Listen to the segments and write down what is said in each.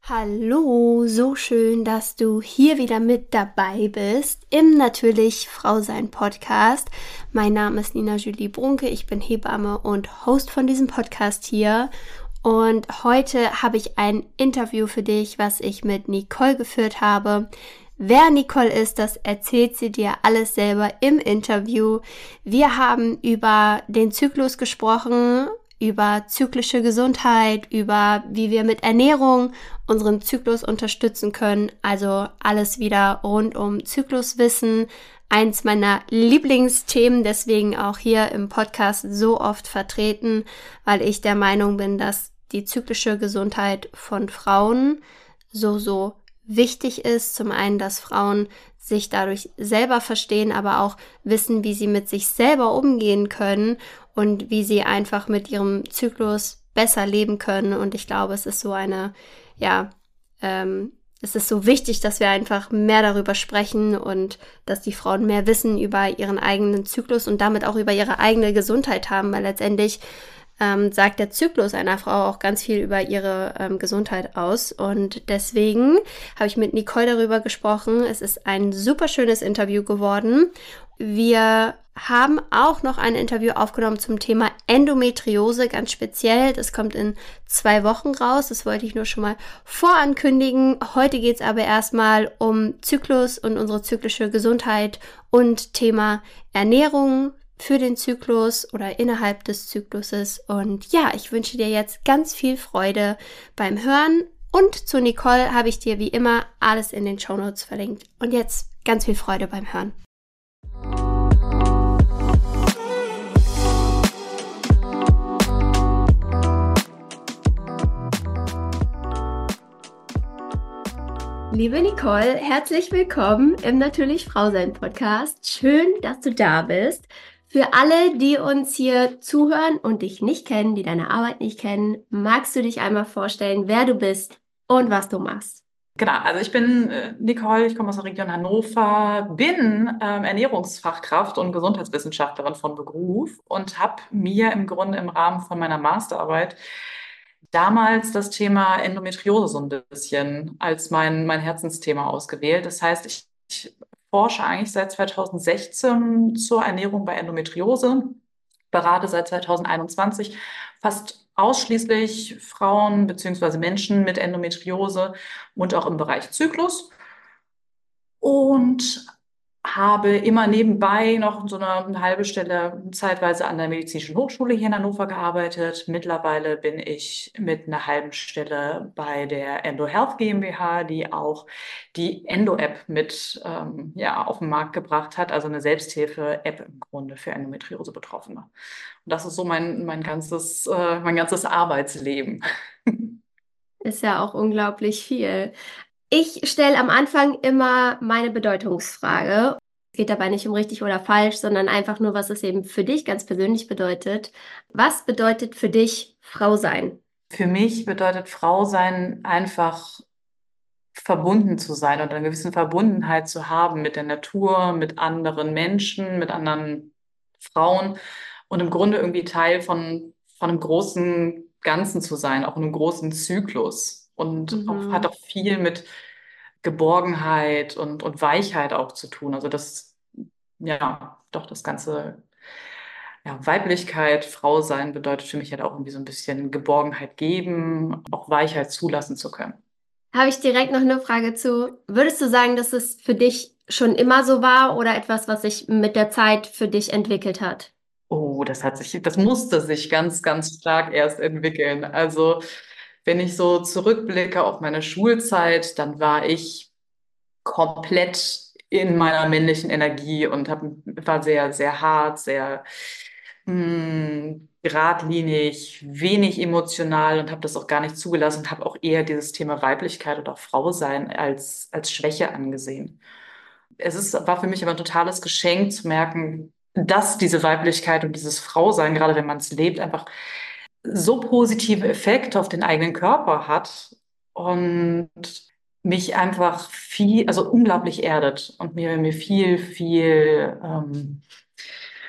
Hallo, so schön, dass du hier wieder mit dabei bist im Natürlich Frau sein Podcast. Mein Name ist Nina Julie Brunke, ich bin Hebamme und Host von diesem Podcast hier. Und heute habe ich ein Interview für dich, was ich mit Nicole geführt habe. Wer Nicole ist, das erzählt sie dir alles selber im Interview. Wir haben über den Zyklus gesprochen, über zyklische Gesundheit, über wie wir mit Ernährung unseren Zyklus unterstützen können. Also alles wieder rund um Zykluswissen. Eins meiner Lieblingsthemen, deswegen auch hier im Podcast so oft vertreten, weil ich der Meinung bin, dass die zyklische Gesundheit von Frauen so wichtig ist. Zum einen, dass Frauen sich dadurch selber verstehen, aber auch wissen, wie sie mit sich selber umgehen können und wie sie einfach mit ihrem Zyklus besser leben können. Und ich glaube, es ist so es ist so wichtig, dass wir einfach mehr darüber sprechen und dass die Frauen mehr Wissen über ihren eigenen Zyklus und damit auch über ihre eigene Gesundheit haben, weil letztendlich sagt der Zyklus einer Frau auch ganz viel über ihre Gesundheit aus. Und deswegen habe ich mit Nicole darüber gesprochen. Es ist ein super schönes Interview geworden. Wir haben auch noch ein Interview aufgenommen zum Thema Endometriose, ganz speziell. Das kommt in 2 Wochen raus. Das wollte ich nur schon mal vorankündigen. Heute geht es aber erstmal um Zyklus und unsere zyklische Gesundheit und Thema Ernährung für den Zyklus oder innerhalb des Zykluses. Und ja, ich wünsche dir jetzt ganz viel Freude beim Hören. Und zu Nicole habe ich dir wie immer alles in den Shownotes verlinkt. Und jetzt ganz viel Freude beim Hören. Liebe Nicole, herzlich willkommen im Natürlich Frau sein Podcast. Schön, dass du da bist. Für alle, die uns hier zuhören und dich nicht kennen, die deine Arbeit nicht kennen, magst du dich einmal vorstellen, wer du bist und was du machst? Genau, also ich bin Nicole, ich komme aus der Region Hannover, bin Ernährungsfachkraft und Gesundheitswissenschaftlerin von Beruf und habe mir im Grunde im Rahmen von meiner Masterarbeit damals das Thema Endometriose so ein bisschen als mein Herzensthema ausgewählt. Das heißt, ich forsche eigentlich seit 2016 zur Ernährung bei Endometriose, berate seit 2021 fast ausschließlich Frauen bzw. Menschen mit Endometriose und auch im Bereich Zyklus. Und habe immer nebenbei noch so eine halbe Stelle zeitweise an der Medizinischen Hochschule hier in Hannover gearbeitet. Mittlerweile bin ich mit einer halben Stelle bei der Endo Health GmbH, die auch die Endo-App mit auf den Markt gebracht hat, also eine Selbsthilfe-App im Grunde für Endometriose-Betroffene. Und das ist so mein ganzes Arbeitsleben. Ist ja auch unglaublich viel. Ich stelle am Anfang immer meine Bedeutungsfrage. Es geht dabei nicht um richtig oder falsch, sondern einfach nur, was es eben für dich ganz persönlich bedeutet. Was bedeutet für dich Frau sein? Für mich bedeutet Frau sein einfach verbunden zu sein und eine gewisse Verbundenheit zu haben mit der Natur, mit anderen Menschen, mit anderen Frauen und im Grunde irgendwie Teil von einem großen Ganzen zu sein, auch in einem großen Zyklus und hat Mhm. auch viel mit Geborgenheit und Weichheit auch zu tun. Also das, ja, doch das ganze, ja, Weiblichkeit, Frau sein bedeutet für mich halt auch irgendwie so ein bisschen Geborgenheit geben, auch Weichheit zulassen zu können. Habe ich direkt noch eine Frage zu. Würdest du sagen, dass es für dich schon immer so war oder etwas, was sich mit der Zeit für dich entwickelt hat? Oh, das musste sich ganz, ganz stark erst entwickeln. Also, wenn ich so zurückblicke auf meine Schulzeit, dann war ich komplett in meiner männlichen Energie und war sehr, sehr hart, sehr geradlinig, wenig emotional und habe das auch gar nicht zugelassen und habe auch eher dieses Thema Weiblichkeit und auch Frau sein als Schwäche angesehen. War für mich aber ein totales Geschenk zu merken, dass diese Weiblichkeit und dieses Frausein, gerade wenn man es lebt, einfach so positive Effekte auf den eigenen Körper hat und mich einfach also unglaublich erdet und mir viel, viel,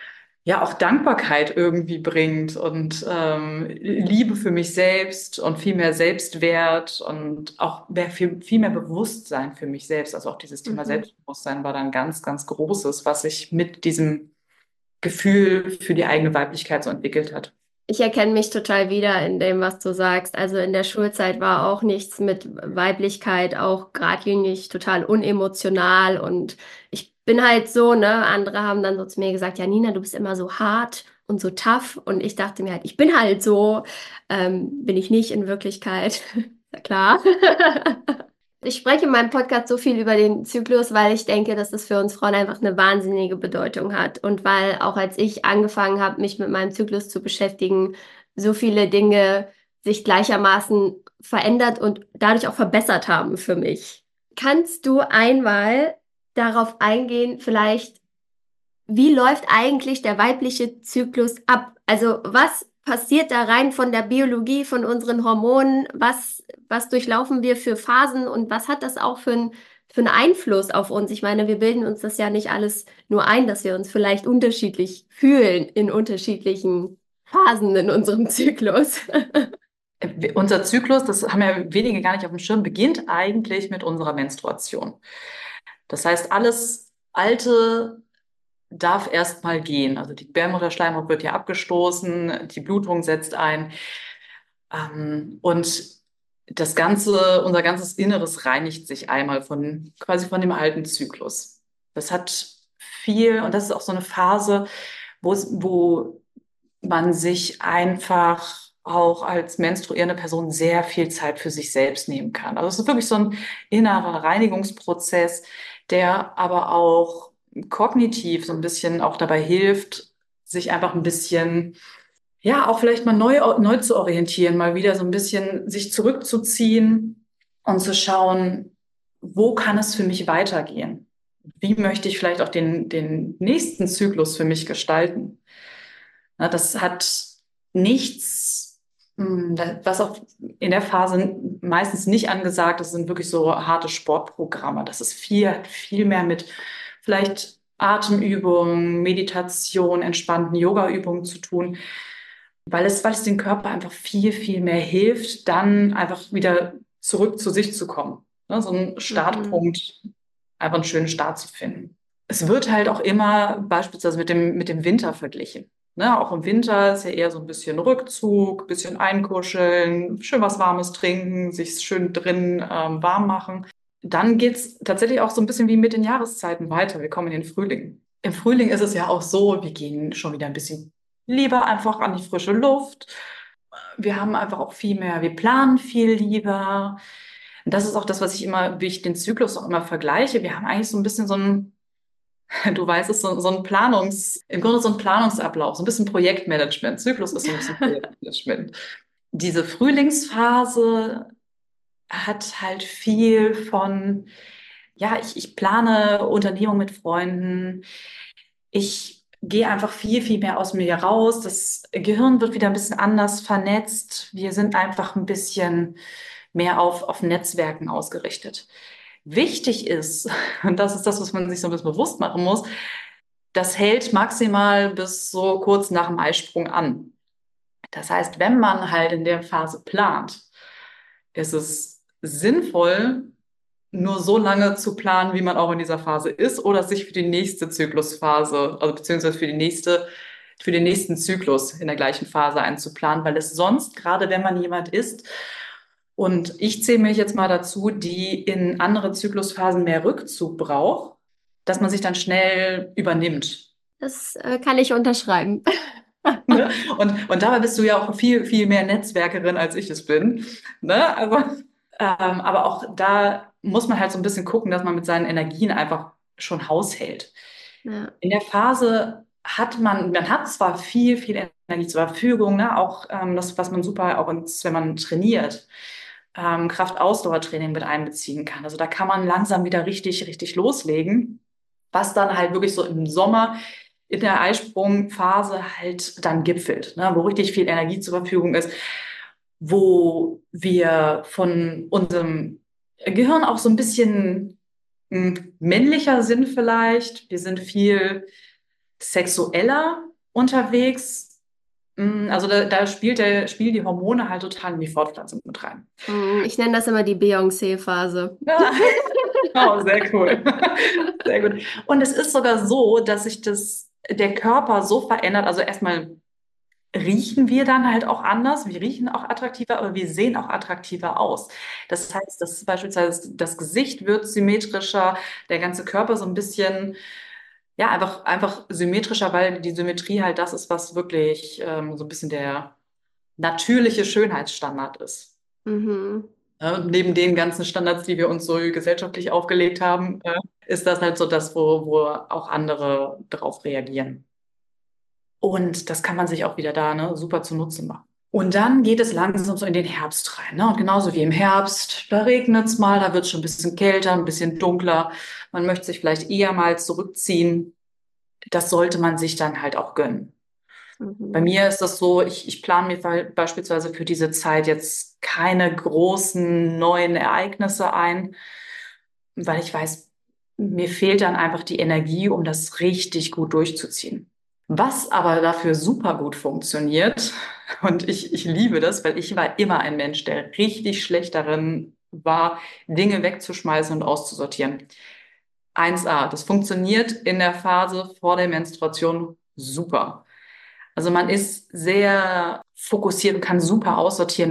ja auch Dankbarkeit irgendwie bringt und Liebe für mich selbst und viel mehr Selbstwert und auch viel mehr Bewusstsein für mich selbst. Also auch dieses Thema Mhm. Selbstbewusstsein war dann ganz, ganz Großes, was sich mit diesem Gefühl für die eigene Weiblichkeit so entwickelt hat. Ich erkenne mich total wieder in dem, was du sagst. Also in der Schulzeit war auch nichts mit Weiblichkeit, auch geradlinig, total unemotional. Und ich bin halt so, ne? Andere haben dann so zu mir gesagt, ja, Nina, du bist immer so hart und so tough. Und ich dachte mir halt, ich bin halt so. Bin ich nicht in Wirklichkeit. Ja, klar. Ich spreche in meinem Podcast so viel über den Zyklus, weil ich denke, dass das für uns Frauen einfach eine wahnsinnige Bedeutung hat. Und weil auch als ich angefangen habe, mich mit meinem Zyklus zu beschäftigen, so viele Dinge sich gleichermaßen verändert und dadurch auch verbessert haben für mich. Kannst du einmal darauf eingehen, vielleicht, wie läuft eigentlich der weibliche Zyklus ab? Also was passiert da rein von der Biologie, von unseren Hormonen? Was durchlaufen wir für Phasen und was hat das auch für einen Einfluss auf uns? Ich meine, wir bilden uns das ja nicht alles nur ein, dass wir uns vielleicht unterschiedlich fühlen in unterschiedlichen Phasen in unserem Zyklus. Unser Zyklus, das haben ja wenige gar nicht auf dem Schirm, beginnt eigentlich mit unserer Menstruation. Das heißt, alles Alte darf erstmal gehen. Also die Gebärmutterschleimhaut wird ja abgestoßen, die Blutung setzt ein. Und unser ganzes Inneres reinigt sich einmal quasi von dem alten Zyklus. Das hat viel, und das ist auch so eine Phase, wo man sich einfach auch als menstruierende Person sehr viel Zeit für sich selbst nehmen kann. Also es ist wirklich so ein innerer Reinigungsprozess, der aber auch kognitiv so ein bisschen auch dabei hilft, sich einfach ein bisschen, ja, auch vielleicht mal neu zu orientieren, mal wieder so ein bisschen sich zurückzuziehen und zu schauen, wo kann es für mich weitergehen? Wie möchte ich vielleicht auch den nächsten Zyklus für mich gestalten? Na, das hat nichts, was auch in der Phase meistens nicht angesagt ist, sind wirklich so harte Sportprogramme. Das ist viel mehr mit vielleicht Atemübungen, Meditation, entspannten Yogaübungen zu tun, weil es dem Körper einfach viel mehr hilft, dann einfach wieder zurück zu sich zu kommen. Ne, so ein Mhm. Startpunkt, einfach einen schönen Start zu finden. Es wird halt auch immer beispielsweise mit dem Winter verglichen. Ne, auch im Winter ist ja eher so ein bisschen Rückzug, bisschen einkuscheln, schön was Warmes trinken, sich schön drin warm machen. Dann geht's tatsächlich auch so ein bisschen wie mit den Jahreszeiten weiter. Wir kommen in den Frühling. Im Frühling ist es ja auch so, wir gehen schon wieder ein bisschen lieber einfach an die frische Luft. Wir haben einfach auch viel mehr, wir planen viel lieber. Und das ist auch das, was wie ich den Zyklus auch immer vergleiche. Wir haben eigentlich so ein bisschen du weißt es, so ein im Grunde so ein Planungsablauf, so ein bisschen Projektmanagement. Zyklus ist so ein bisschen Projektmanagement. Diese Frühlingsphase hat halt viel von, ja, ich plane Unternehmungen mit Freunden. Ich gehe einfach viel mehr aus mir raus. Das Gehirn wird wieder ein bisschen anders vernetzt. Wir sind einfach ein bisschen mehr auf Netzwerken ausgerichtet. Wichtig ist, und das ist das, was man sich so ein bisschen bewusst machen muss, das hält maximal bis so kurz nach dem Eisprung an. Das heißt, wenn man halt in der Phase plant, ist es sinnvoll, nur so lange zu planen, wie man auch in dieser Phase ist, oder sich für die nächste Zyklusphase, also beziehungsweise für den nächsten Zyklus in der gleichen Phase einzuplanen, weil es sonst, gerade wenn man jemand ist, und ich zähle mich jetzt mal dazu, die in andere Zyklusphasen mehr Rückzug braucht, dass man sich dann schnell übernimmt. Das kann ich unterschreiben. Ne? Und dabei bist du ja auch viel mehr Netzwerkerin, als ich es bin. Ne? Aber auch da muss man halt so ein bisschen gucken, dass man mit seinen Energien einfach schon haushält. Ja. In der Phase man hat zwar viel Energie zur Verfügung, ne? Auch das, was man super auch wenn man trainiert, Kraft-Ausdauertraining mit einbeziehen kann. Also da kann man langsam wieder richtig loslegen, was dann halt wirklich so im Sommer in der Eisprungphase halt dann gipfelt, ne? Wo richtig viel Energie zur Verfügung ist, wo wir von unserem Gehirn auch so ein bisschen männlicher sind vielleicht. Wir sind viel sexueller unterwegs. Also da spielen die Hormone halt total in die Fortpflanzung mit rein. Ich nenne das immer die Beyoncé-Phase. Ja. Oh, sehr cool. Sehr gut. Und es ist sogar so, dass sich der Körper so verändert. Also erstmal riechen wir dann halt auch anders. Wir riechen auch attraktiver, aber wir sehen auch attraktiver aus. Das heißt, dass beispielsweise das Gesicht wird symmetrischer, der ganze Körper so ein bisschen, ja, einfach symmetrischer, weil die Symmetrie halt das ist, was wirklich so ein bisschen der natürliche Schönheitsstandard ist. Mhm. Neben den ganzen Standards, die wir uns so gesellschaftlich aufgelegt haben, ist das halt so das, wo auch andere darauf reagieren. Und das kann man sich auch wieder da, ne, super zunutze machen. Und dann geht es langsam so in den Herbst rein, ne? Und genauso wie im Herbst, da regnet es mal, da wird es schon ein bisschen kälter, ein bisschen dunkler. Man möchte sich vielleicht eher mal zurückziehen. Das sollte man sich dann halt auch gönnen. Bei Mhm. mir ist das so, ich plane mir beispielsweise für diese Zeit jetzt keine großen neuen Ereignisse ein, weil ich weiß, mir fehlt dann einfach die Energie, um das richtig gut durchzuziehen. Was aber dafür super gut funktioniert, und ich liebe das, weil ich war immer ein Mensch, der richtig schlecht darin war, Dinge wegzuschmeißen und auszusortieren. 1A, das funktioniert in der Phase vor der Menstruation super. Also man ist sehr fokussiert und kann super aussortieren,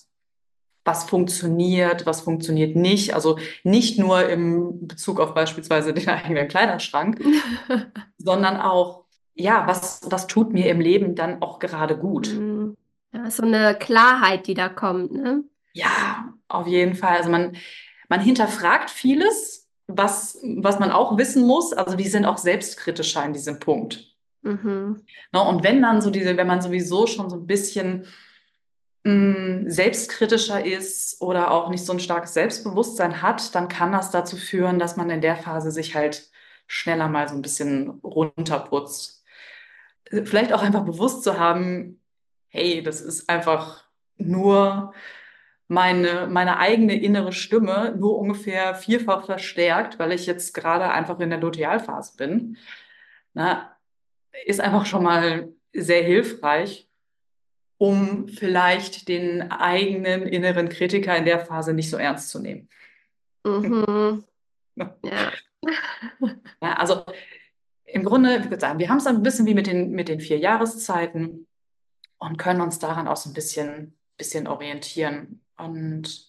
was funktioniert nicht. Also nicht nur im Bezug auf beispielsweise den eigenen Kleiderschrank, sondern auch, ja, was tut mir im Leben dann auch gerade gut? Mhm. Ja, so eine Klarheit, die da kommt, ne? Ja, auf jeden Fall. Also man hinterfragt vieles, was man auch wissen muss. Also die sind auch selbstkritischer in diesem Punkt. Mhm. Ne? Und wenn man sowieso schon so ein bisschen selbstkritischer ist oder auch nicht so ein starkes Selbstbewusstsein hat, dann kann das dazu führen, dass man in der Phase sich halt schneller mal so ein bisschen runterputzt. Vielleicht auch einfach bewusst zu haben, hey, das ist einfach nur meine eigene innere Stimme, nur ungefähr vierfach verstärkt, weil ich jetzt gerade einfach in der Lutealphase bin. Na, ist einfach schon mal sehr hilfreich, um vielleicht den eigenen inneren Kritiker in der Phase nicht so ernst zu nehmen. Mhm. Ja. Ja, also im Grunde, ich würde sagen, wir haben es ein bisschen wie mit den 4 Jahreszeiten und können uns daran auch so ein bisschen orientieren. Und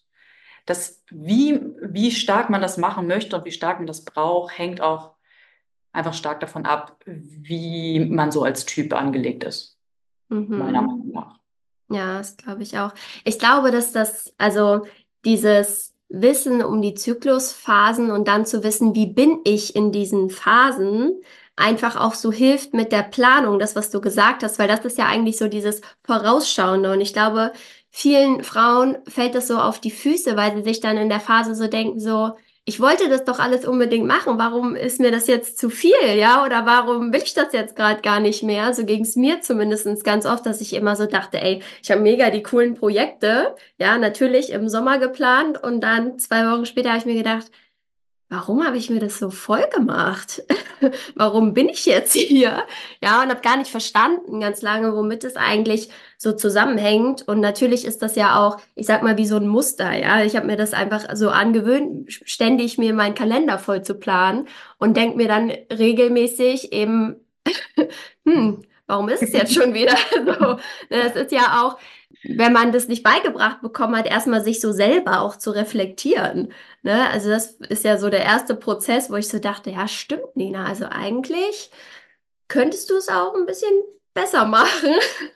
wie stark man das machen möchte und wie stark man das braucht, hängt auch einfach stark davon ab, wie man so als Typ angelegt ist, meiner Mhm. Meinung nach. Ja, das glaube ich auch. Ich glaube, dass also dieses Wissen um die Zyklusphasen und dann zu wissen, wie bin ich in diesen Phasen, einfach auch so hilft mit der Planung, das, was du gesagt hast, weil das ist ja eigentlich so dieses Vorausschauende. Und ich glaube, vielen Frauen fällt das so auf die Füße, weil sie sich dann in der Phase so denken, so, ich wollte das doch alles unbedingt machen. Warum ist mir das jetzt zu viel, ja? Oder warum will ich das jetzt gerade gar nicht mehr? So ging es mir zumindest ganz oft, dass ich immer so dachte, ey, ich habe mega die coolen Projekte, ja, natürlich im Sommer geplant und dann 2 Wochen später habe ich mir gedacht, warum habe ich mir das so voll gemacht? Warum bin ich jetzt hier? Ja, und habe gar nicht verstanden ganz lange, womit es eigentlich so zusammenhängt. Und natürlich ist das ja auch, ich sag mal, wie so ein Muster. Ja, ich habe mir das einfach so angewöhnt, ständig mir meinen Kalender voll zu planen und denke mir dann regelmäßig eben, warum ist es jetzt schon wieder so? Es ist ja auch, wenn man das nicht beigebracht bekommen hat, erstmal sich so selber auch zu reflektieren. Ne? Also das ist ja so der erste Prozess, wo ich so dachte, ja, stimmt, Nina. Also eigentlich könntest du es auch ein bisschen besser machen.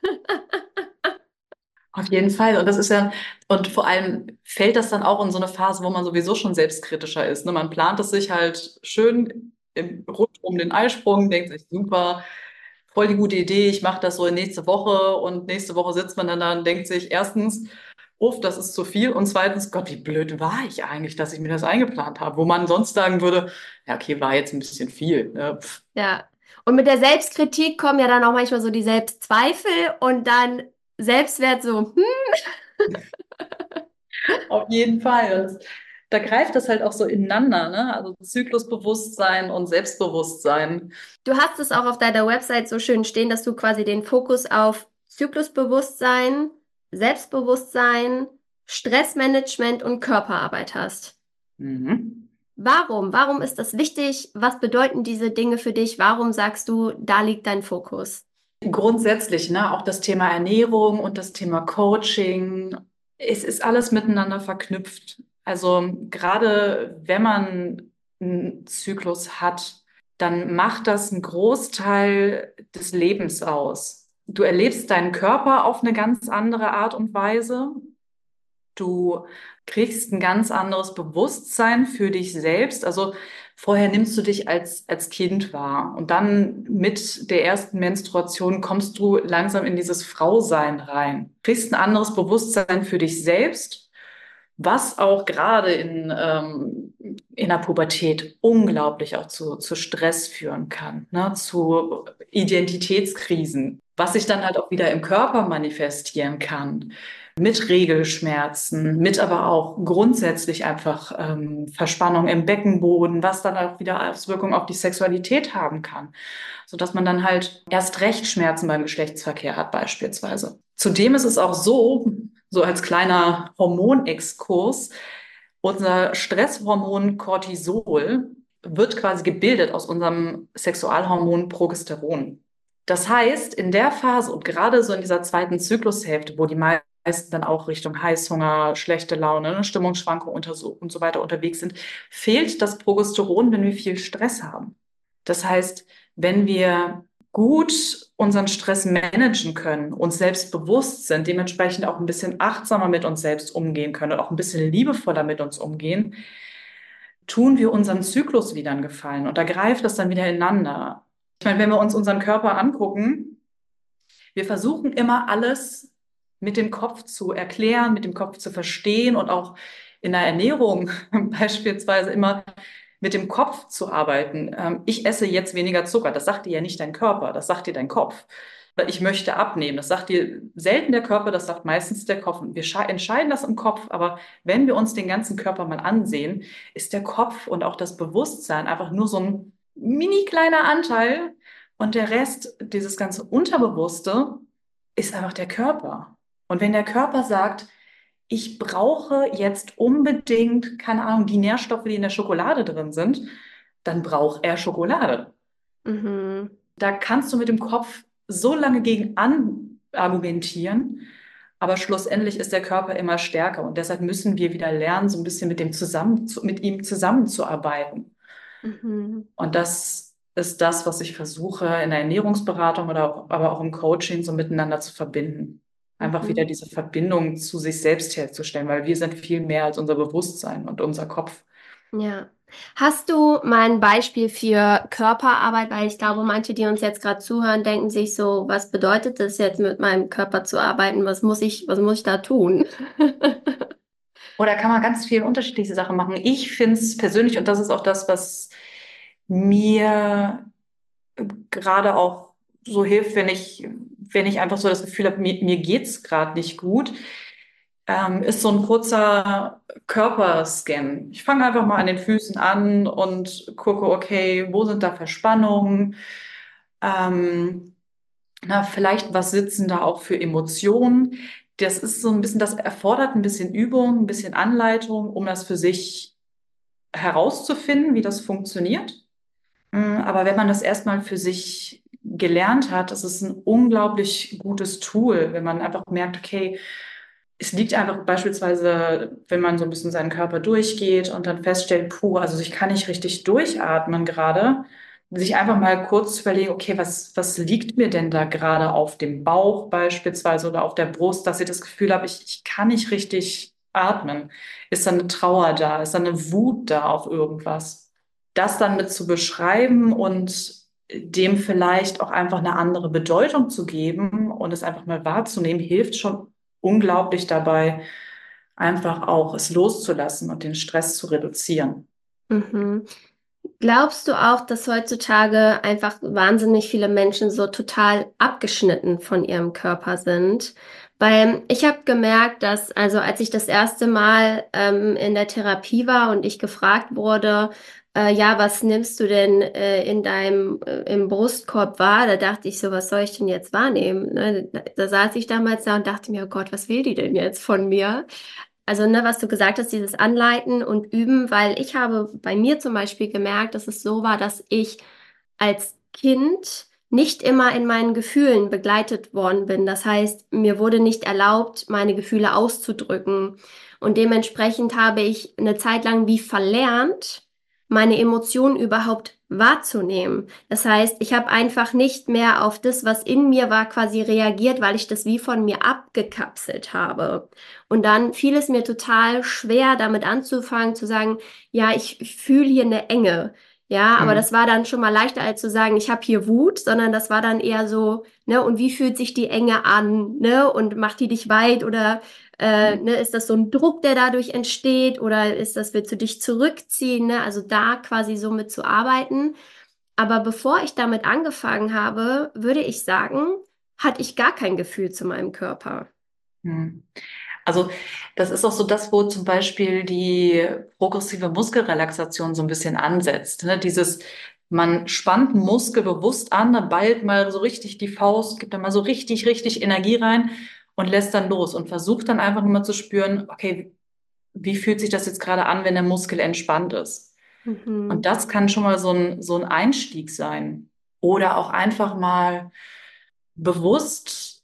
Auf jeden Fall. Und das ist ja, und vor allem fällt das dann auch in so eine Phase, wo man sowieso schon selbstkritischer ist. Ne? Man plant es sich halt schön rund um den Eisprung, denkt sich, super, voll die gute Idee, ich mache das so in nächste Woche und nächste Woche sitzt man dann da und denkt sich erstens, uff, das ist zu viel und zweitens, Gott, wie blöd war ich eigentlich, dass ich mir das eingeplant habe, wo man sonst sagen würde, ja, okay, war jetzt ein bisschen viel. Ne? Pff, Ja. Und mit der Selbstkritik kommen ja dann auch manchmal so die Selbstzweifel und dann Selbstwert so, auf jeden Fall. da greift das halt auch so ineinander, ne? Also Zyklusbewusstsein und Selbstbewusstsein. Du hast es auch auf deiner Website so schön stehen, dass du quasi den Fokus auf Zyklusbewusstsein, Selbstbewusstsein, Stressmanagement und Körperarbeit hast. Mhm. Warum? Warum ist das wichtig? Was bedeuten diese Dinge für dich? Warum sagst du, da liegt dein Fokus? Grundsätzlich, ne, auch das Thema Ernährung und das Thema Coaching, es ist alles miteinander verknüpft. Also gerade wenn man einen Zyklus hat, dann macht das einen Großteil des Lebens aus. Du erlebst deinen Körper auf eine ganz andere Art und Weise. Du kriegst ein ganz anderes Bewusstsein für dich selbst. Also vorher nimmst du dich als Kind wahr und dann mit der ersten Menstruation kommst du langsam in dieses Frausein rein. Kriegst ein anderes Bewusstsein für dich selbst, was auch gerade in der Pubertät unglaublich auch zu Stress führen kann, ne? Zu Identitätskrisen, was sich dann halt auch wieder im Körper manifestieren kann mit Regelschmerzen, mit aber auch grundsätzlich einfach Verspannung im Beckenboden, was dann auch wieder Auswirkungen auf die Sexualität haben kann, sodass man dann halt erst recht Schmerzen beim Geschlechtsverkehr hat beispielsweise. Zudem ist es auch so als kleiner Hormonexkurs, unser Stresshormon Cortisol wird quasi gebildet aus unserem Sexualhormon Progesteron. Das heißt, in der Phase und gerade so in dieser zweiten Zyklushälfte, wo die meisten dann auch Richtung Heißhunger, schlechte Laune, ne, Stimmungsschwankungen und so weiter unterwegs sind, fehlt das Progesteron, wenn wir viel Stress haben. Das heißt, wenn wir gut unseren Stress managen können, uns selbst bewusst sind, dementsprechend auch ein bisschen achtsamer mit uns selbst umgehen können und auch ein bisschen liebevoller mit uns umgehen, tun wir unserem Zyklus wieder einen Gefallen und da greift das dann wieder ineinander. Ich meine, wenn wir uns unseren Körper angucken, wir versuchen immer alles mit dem Kopf zu erklären, mit dem Kopf zu verstehen und auch in der Ernährung beispielsweise immer mit dem Kopf zu arbeiten. Ich esse jetzt weniger Zucker. Das sagt dir ja nicht dein Körper, das sagt dir dein Kopf. Ich möchte abnehmen. Das sagt dir selten der Körper, das sagt meistens der Kopf. Und wir entscheiden das im Kopf, aber wenn wir uns den ganzen Körper mal ansehen, ist der Kopf und auch das Bewusstsein einfach nur so ein mini kleiner Anteil und der Rest, dieses ganze Unterbewusste, ist einfach der Körper. Und wenn der Körper sagt, ich brauche jetzt unbedingt, keine Ahnung, die Nährstoffe, die in der Schokolade drin sind, dann braucht er Schokolade. Mhm. Da kannst du mit dem Kopf so lange gegen argumentieren, aber schlussendlich ist der Körper immer stärker und deshalb müssen wir wieder lernen, so ein bisschen mit ihm zusammenzuarbeiten. Mhm. Und das ist das, was ich versuche in der Ernährungsberatung aber auch im Coaching so miteinander zu verbinden. Einfach wieder Mhm. diese Verbindung zu sich selbst herzustellen, weil wir sind viel mehr als unser Bewusstsein und unser Kopf. Ja. Hast du mal ein Beispiel für Körperarbeit? Weil ich glaube, manche, die uns jetzt gerade zuhören, denken sich so, was bedeutet das jetzt mit meinem Körper zu arbeiten? Was muss ich da tun? Oder kann man ganz viele unterschiedliche Sachen machen. Ich finde es persönlich, und das ist auch das, was mir gerade auch so hilft, wenn ich einfach so das Gefühl habe, mir geht's gerade nicht gut, ist so ein kurzer Körperscan. Ich fange einfach mal an den Füßen an und gucke, okay, wo sind da Verspannungen? Ähm, vielleicht was sitzen da auch für Emotionen? Das ist so ein bisschen, das erfordert ein bisschen Übung, ein bisschen Anleitung, um das für sich herauszufinden, wie das funktioniert. Aber wenn man das erstmal für sich gelernt hat, das ist ein unglaublich gutes Tool, wenn man einfach merkt, okay, es liegt einfach beispielsweise, wenn man so ein bisschen seinen Körper durchgeht und dann feststellt, puh, also ich kann nicht richtig durchatmen gerade, sich einfach mal kurz zu überlegen, okay, was liegt mir denn da gerade auf dem Bauch beispielsweise oder auf der Brust, dass ich das Gefühl habe, ich kann nicht richtig atmen. Ist da eine Trauer da? Ist da eine Wut da auf irgendwas? Das dann mit zu beschreiben und dem vielleicht auch einfach eine andere Bedeutung zu geben und es einfach mal wahrzunehmen, hilft schon unglaublich dabei, einfach auch es loszulassen und den Stress zu reduzieren. Mhm. Glaubst du auch, dass heutzutage einfach wahnsinnig viele Menschen so total abgeschnitten von ihrem Körper sind? Weil ich habe gemerkt, dass, also als ich das erste Mal in der Therapie war und ich gefragt wurde, ja, was nimmst du denn in deinem im Brustkorb wahr? Da dachte ich so, was soll ich denn jetzt wahrnehmen? Ne? Da saß ich damals da und dachte mir, oh Gott, was will die denn jetzt von mir? Also, ne, was du gesagt hast, dieses Anleiten und Üben, weil ich habe bei mir zum Beispiel gemerkt, dass es so war, dass ich als Kind nicht immer in meinen Gefühlen begleitet worden bin. Das heißt, mir wurde nicht erlaubt, meine Gefühle auszudrücken. Und dementsprechend habe ich eine Zeit lang wie verlernt, meine Emotionen überhaupt wahrzunehmen. Das heißt, ich habe einfach nicht mehr auf das, was in mir war, quasi reagiert, weil ich das wie von mir abgekapselt habe. Und dann fiel es mir total schwer, damit anzufangen, zu sagen, ja, ich fühle hier eine Enge. Ja, aber Mhm. das war dann schon mal leichter als zu sagen, ich habe hier Wut, sondern das war dann eher so, ne, und wie fühlt sich die Enge an, ne, und macht die dich weit oder ne, ist das so ein Druck, der dadurch entsteht oder ist das, willst du dich zurückziehen, ne, also da quasi so mit zu arbeiten. Aber bevor ich damit angefangen habe, würde ich sagen, hatte ich gar kein Gefühl zu meinem Körper. Mhm. Also das ist auch so das, wo zum Beispiel die progressive Muskelrelaxation so ein bisschen ansetzt. Ne? Man spannt einen Muskel bewusst an, dann ballt mal so richtig die Faust, gibt dann mal so richtig, richtig Energie rein und lässt dann los und versucht dann einfach nur mal zu spüren, okay, wie fühlt sich das jetzt gerade an, wenn der Muskel entspannt ist? Und Mhm. das kann schon mal so ein Einstieg sein. Oder auch einfach mal bewusst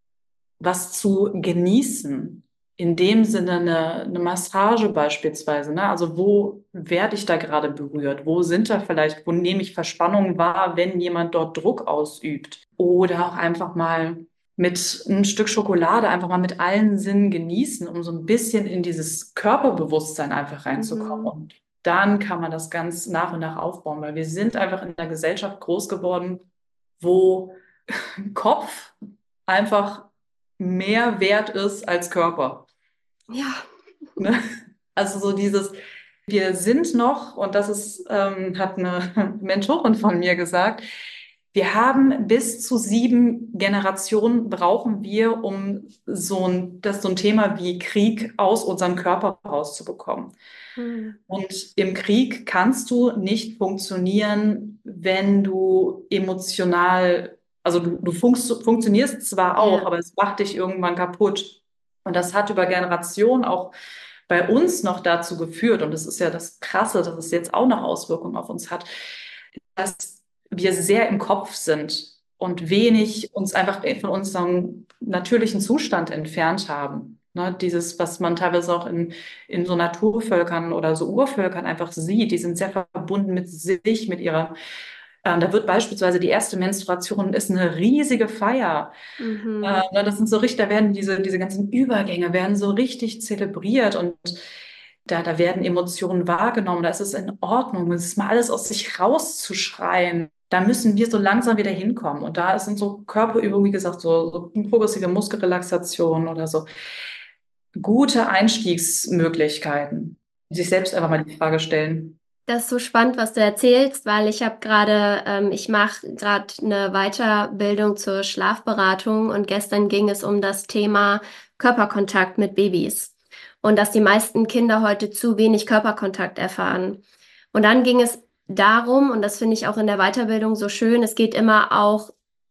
was zu genießen. In dem Sinne eine Massage beispielsweise, ne? Also wo werde ich da gerade berührt? Wo sind da vielleicht, wo nehme ich Verspannung wahr, wenn jemand dort Druck ausübt? Oder auch einfach mal mit ein Stück Schokolade einfach mal mit allen Sinnen genießen, um so ein bisschen in dieses Körperbewusstsein einfach reinzukommen. Mhm. Und dann kann man das ganz nach und nach aufbauen, weil wir sind einfach in einer Gesellschaft groß geworden, wo Kopf einfach mehr wert ist als Körper. Ja. Ne? Also so wir sind noch, und das ist, hat eine Mentorin von mir gesagt, wir haben bis zu 7 Generationen brauchen wir, um so ein Thema wie Krieg aus unserem Körper rauszubekommen. Mhm. Und im Krieg kannst du nicht funktionieren, wenn du emotional, also du funktionierst zwar auch, Ja. aber es macht dich irgendwann kaputt. Und das hat über Generationen auch bei uns noch dazu geführt, und das ist ja das Krasse, dass es jetzt auch noch Auswirkungen auf uns hat, dass wir sehr im Kopf sind und wenig uns einfach von unserem natürlichen Zustand entfernt haben. Ne, dieses, was man teilweise auch in so Naturvölkern oder so Urvölkern einfach sieht, die sind sehr verbunden mit sich, mit ihrer, da wird beispielsweise die erste Menstruation ist eine riesige Feier. Mhm. Ne, das sind so richtig, da werden diese ganzen Übergänge werden so richtig zelebriert und da werden Emotionen wahrgenommen, da ist es in Ordnung, es ist mal alles aus sich rauszuschreien. Da müssen wir so langsam wieder hinkommen. Und da sind so Körperübungen, wie gesagt, so progressive Muskelrelaxation oder so gute Einstiegsmöglichkeiten. Sich selbst einfach mal die Frage stellen. Das ist so spannend, was du erzählst, weil ich habe gerade, ich mache gerade eine Weiterbildung zur Schlafberatung und gestern ging es um das Thema Körperkontakt mit Babys und dass die meisten Kinder heute zu wenig Körperkontakt erfahren. Und dann ging es darum, und das finde ich auch in der Weiterbildung so schön, es geht immer auch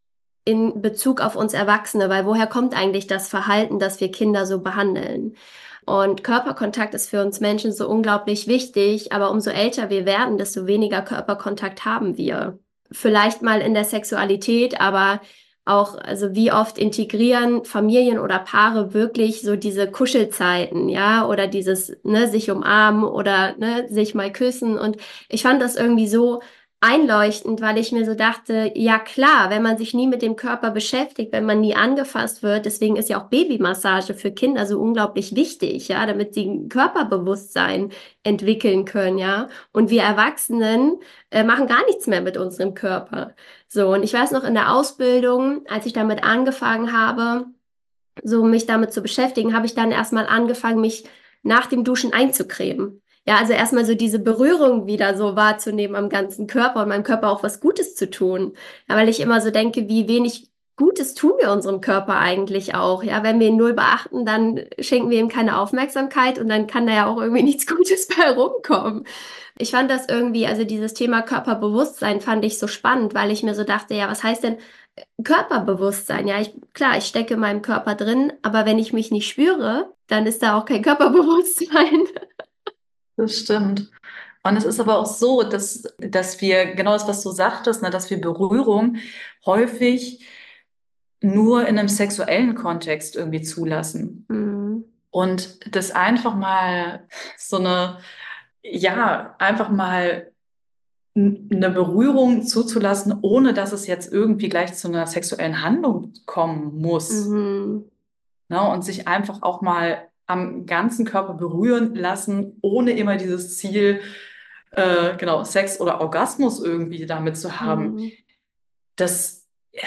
in Bezug auf uns Erwachsene, weil woher kommt eigentlich das Verhalten, dass wir Kinder so behandeln? Und Körperkontakt ist für uns Menschen so unglaublich wichtig, aber umso älter wir werden, desto weniger Körperkontakt haben wir. Vielleicht mal in der Sexualität, aber auch, also wie oft integrieren Familien oder Paare wirklich so diese Kuschelzeiten, ja, oder dieses, ne, sich umarmen oder, ne, sich mal küssen. Und ich fand das irgendwie so einleuchtend, weil ich mir so dachte, ja klar, wenn man sich nie mit dem Körper beschäftigt, wenn man nie angefasst wird, deswegen ist ja auch Babymassage für Kinder so unglaublich wichtig, ja, damit sie ein Körperbewusstsein entwickeln können, ja. Und wir Erwachsenen machen gar nichts mehr mit unserem Körper. So, und ich weiß noch in der Ausbildung, als ich damit angefangen habe, so mich damit zu beschäftigen, habe ich dann erstmal angefangen, mich nach dem Duschen einzucremen. Ja, also erstmal so diese Berührung wieder so wahrzunehmen am ganzen Körper und meinem Körper auch was Gutes zu tun. Ja, weil ich immer so denke, wie wenig Gutes tun wir unserem Körper eigentlich auch. Ja, wenn wir ihn null beachten, dann schenken wir ihm keine Aufmerksamkeit und dann kann da ja auch irgendwie nichts Gutes bei rumkommen. Ich fand das irgendwie, also dieses Thema Körperbewusstsein fand ich so spannend, weil ich mir so dachte, ja, was heißt denn Körperbewusstsein? Ja, klar, ich stecke in meinem Körper drin, aber wenn ich mich nicht spüre, dann ist da auch kein Körperbewusstsein. Das stimmt. Und es ist aber auch so, dass wir, genau das, was du sagtest, ne, dass wir Berührung häufig nur in einem sexuellen Kontext irgendwie zulassen. Mhm. Und das einfach mal so eine, ja, einfach mal eine Berührung zuzulassen, ohne dass es jetzt irgendwie gleich zu einer sexuellen Handlung kommen muss. Mhm. Ne? Und sich einfach auch mal am ganzen Körper berühren lassen, ohne immer dieses Ziel, genau, Sex oder Orgasmus irgendwie damit zu haben. Mhm. Das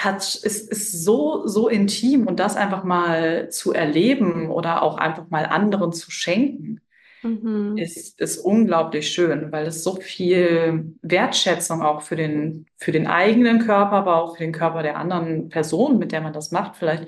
ist so, so intim und das einfach mal zu erleben oder auch einfach mal anderen zu schenken, Mhm. ist unglaublich schön, weil es so viel Wertschätzung auch für den eigenen Körper, aber auch für den Körper der anderen Person, mit der man das macht, vielleicht,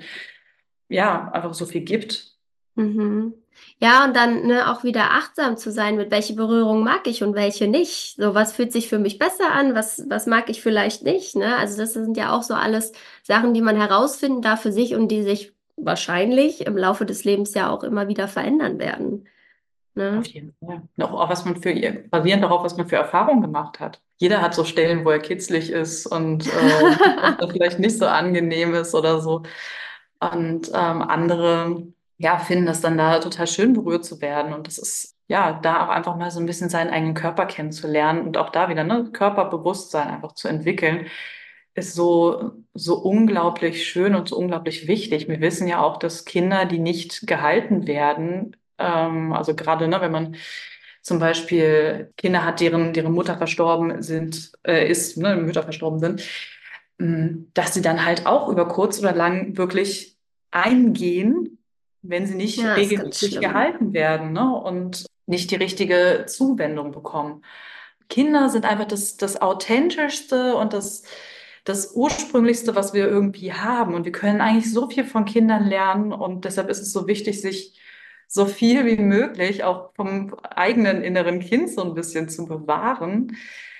ja, einfach so viel gibt. Mhm. Ja, und dann ne, auch wieder achtsam zu sein, mit welche Berührung mag ich und welche nicht. So, was fühlt sich für mich besser an, was mag ich vielleicht nicht, ne? Also das sind ja auch so alles Sachen, die man herausfinden darf für sich und die sich wahrscheinlich im Laufe des Lebens ja auch immer wieder verändern werden, Auf ne? jeden Fall. Auch was man für ihr, basierend darauf, was man für Erfahrungen gemacht hat. Jeder hat so Stellen, wo er kitzlig ist und was da vielleicht nicht so angenehm ist oder so. Und andere, ja, finden das dann da total schön, berührt zu werden. Und das ist, ja, da auch einfach mal so ein bisschen seinen eigenen Körper kennenzulernen und auch da wieder, ne, Körperbewusstsein einfach zu entwickeln, ist so, so unglaublich schön und so unglaublich wichtig. Wir wissen ja auch, dass Kinder, die nicht gehalten werden, also gerade, ne, wenn man zum Beispiel Kinder hat, deren Mutter verstorben ist, ne, Mütter verstorben sind, dass sie dann halt auch über kurz oder lang wirklich eingehen, wenn sie nicht Ja, ist ganz regelmäßig schlimm. gehalten werden, ne, und nicht die richtige Zuwendung bekommen. Kinder sind einfach das Authentischste und das Ursprünglichste, was wir irgendwie haben. Und wir können eigentlich so viel von Kindern lernen. Und deshalb ist es so wichtig, sich so viel wie möglich auch vom eigenen inneren Kind so ein bisschen zu bewahren,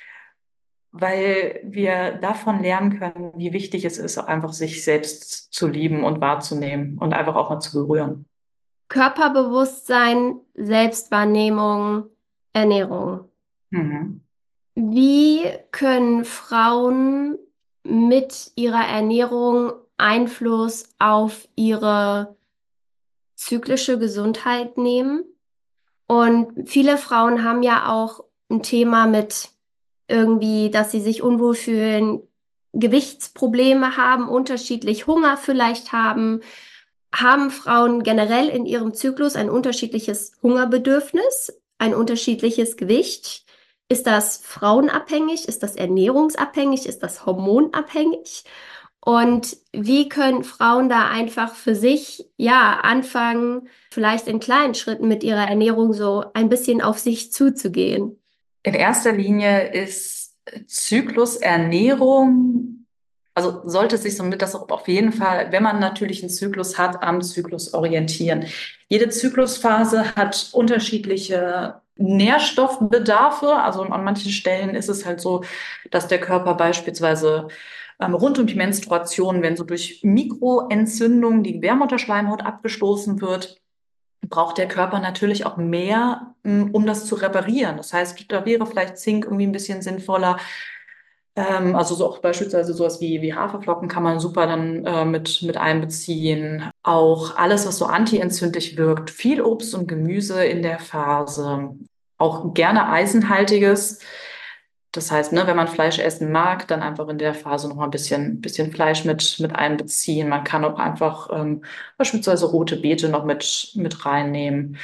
weil wir davon lernen können, wie wichtig es ist, auch einfach sich selbst zu lieben und wahrzunehmen und einfach auch mal zu berühren. Körperbewusstsein, Selbstwahrnehmung, Ernährung. Mhm. Wie können Frauen mit ihrer Ernährung Einfluss auf ihre zyklische Gesundheit nehmen? Und viele Frauen haben ja auch ein Thema mit irgendwie, dass sie sich unwohl fühlen, Gewichtsprobleme haben, unterschiedlich Hunger vielleicht haben. Haben Frauen generell in ihrem Zyklus ein unterschiedliches Hungerbedürfnis, ein unterschiedliches Gewicht? Ist das frauenabhängig? Ist das ernährungsabhängig? Ist das hormonabhängig? Und wie können Frauen da einfach für sich, ja, anfangen, vielleicht in kleinen Schritten mit ihrer Ernährung so ein bisschen auf sich zuzugehen? In erster Linie ist Zyklusernährung, also sollte sich somit das auch auf jeden Fall, wenn man natürlich einen Zyklus hat, am Zyklus orientieren. Jede Zyklusphase hat unterschiedliche Nährstoffbedarfe. Also an manchen Stellen ist es halt so, dass der Körper beispielsweise rund um die Menstruation, wenn so durch Mikroentzündungen die Gebärmutterschleimhaut abgestoßen wird, braucht der Körper natürlich auch mehr, um das zu reparieren. Das heißt, da wäre vielleicht Zink irgendwie ein bisschen sinnvoller. Also so auch beispielsweise sowas wie Haferflocken kann man super dann mit einbeziehen. Auch alles, was so antientzündlich wirkt. Viel Obst und Gemüse in der Phase. Auch gerne eisenhaltiges. Das heißt, ne, wenn man Fleisch essen mag, dann einfach in der Phase noch mal ein bisschen Fleisch mit einbeziehen. Man kann auch einfach beispielsweise rote Beete noch mit reinnehmen.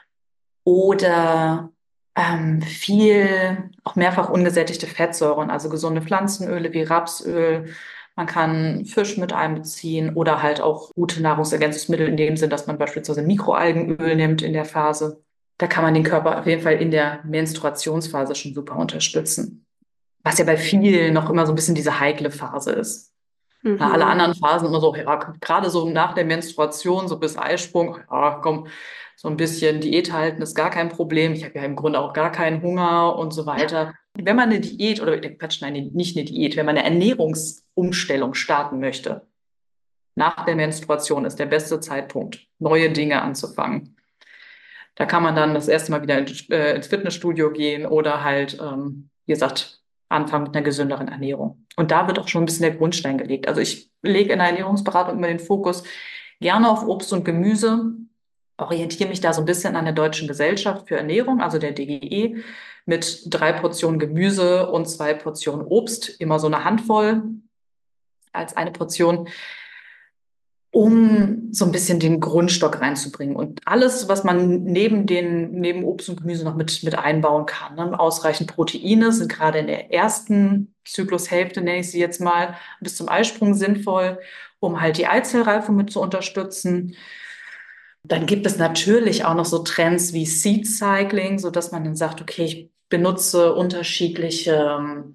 Oder viel, auch mehrfach ungesättigte Fettsäuren, also gesunde Pflanzenöle wie Rapsöl. Man kann Fisch mit einbeziehen oder halt auch gute Nahrungsergänzungsmittel in dem Sinn, dass man beispielsweise Mikroalgenöl nimmt in der Phase. Da kann man den Körper auf jeden Fall in der Menstruationsphase schon super unterstützen. Was ja bei vielen noch immer so ein bisschen diese heikle Phase ist. Na, alle Mhm. anderen Phasen immer so, ja, gerade so nach der Menstruation, so bis Eisprung, ja, komm, so ein bisschen Diät halten ist gar kein Problem. Ich habe ja im Grunde auch gar keinen Hunger und so weiter. Wenn man eine Diät oder Quatsch, nein, nicht eine Diät, wenn man eine Ernährungsumstellung starten möchte, nach der Menstruation ist der beste Zeitpunkt, neue Dinge anzufangen. Da kann man dann das erste Mal wieder ins Fitnessstudio gehen oder halt, wie gesagt, anfangen mit einer gesünderen Ernährung. Und da wird auch schon ein bisschen der Grundstein gelegt. Also ich lege in der Ernährungsberatung immer den Fokus gerne auf Obst und Gemüse, orientiere mich da so ein bisschen an der Deutschen Gesellschaft für Ernährung, also der DGE, mit 3 Portionen Gemüse und 2 Portionen Obst, immer so eine Handvoll als eine Portion, um so ein bisschen den Grundstock reinzubringen und alles, was man neben Obst und Gemüse noch mit einbauen kann. Ne? Ausreichend Proteine sind gerade in der ersten Zyklushälfte, nenne ich sie jetzt mal, bis zum Eisprung sinnvoll, um halt die Eizellreifung mit zu unterstützen. Dann gibt es natürlich auch noch so Trends wie Seed Cycling, so dass man dann sagt, okay, ich benutze unterschiedliche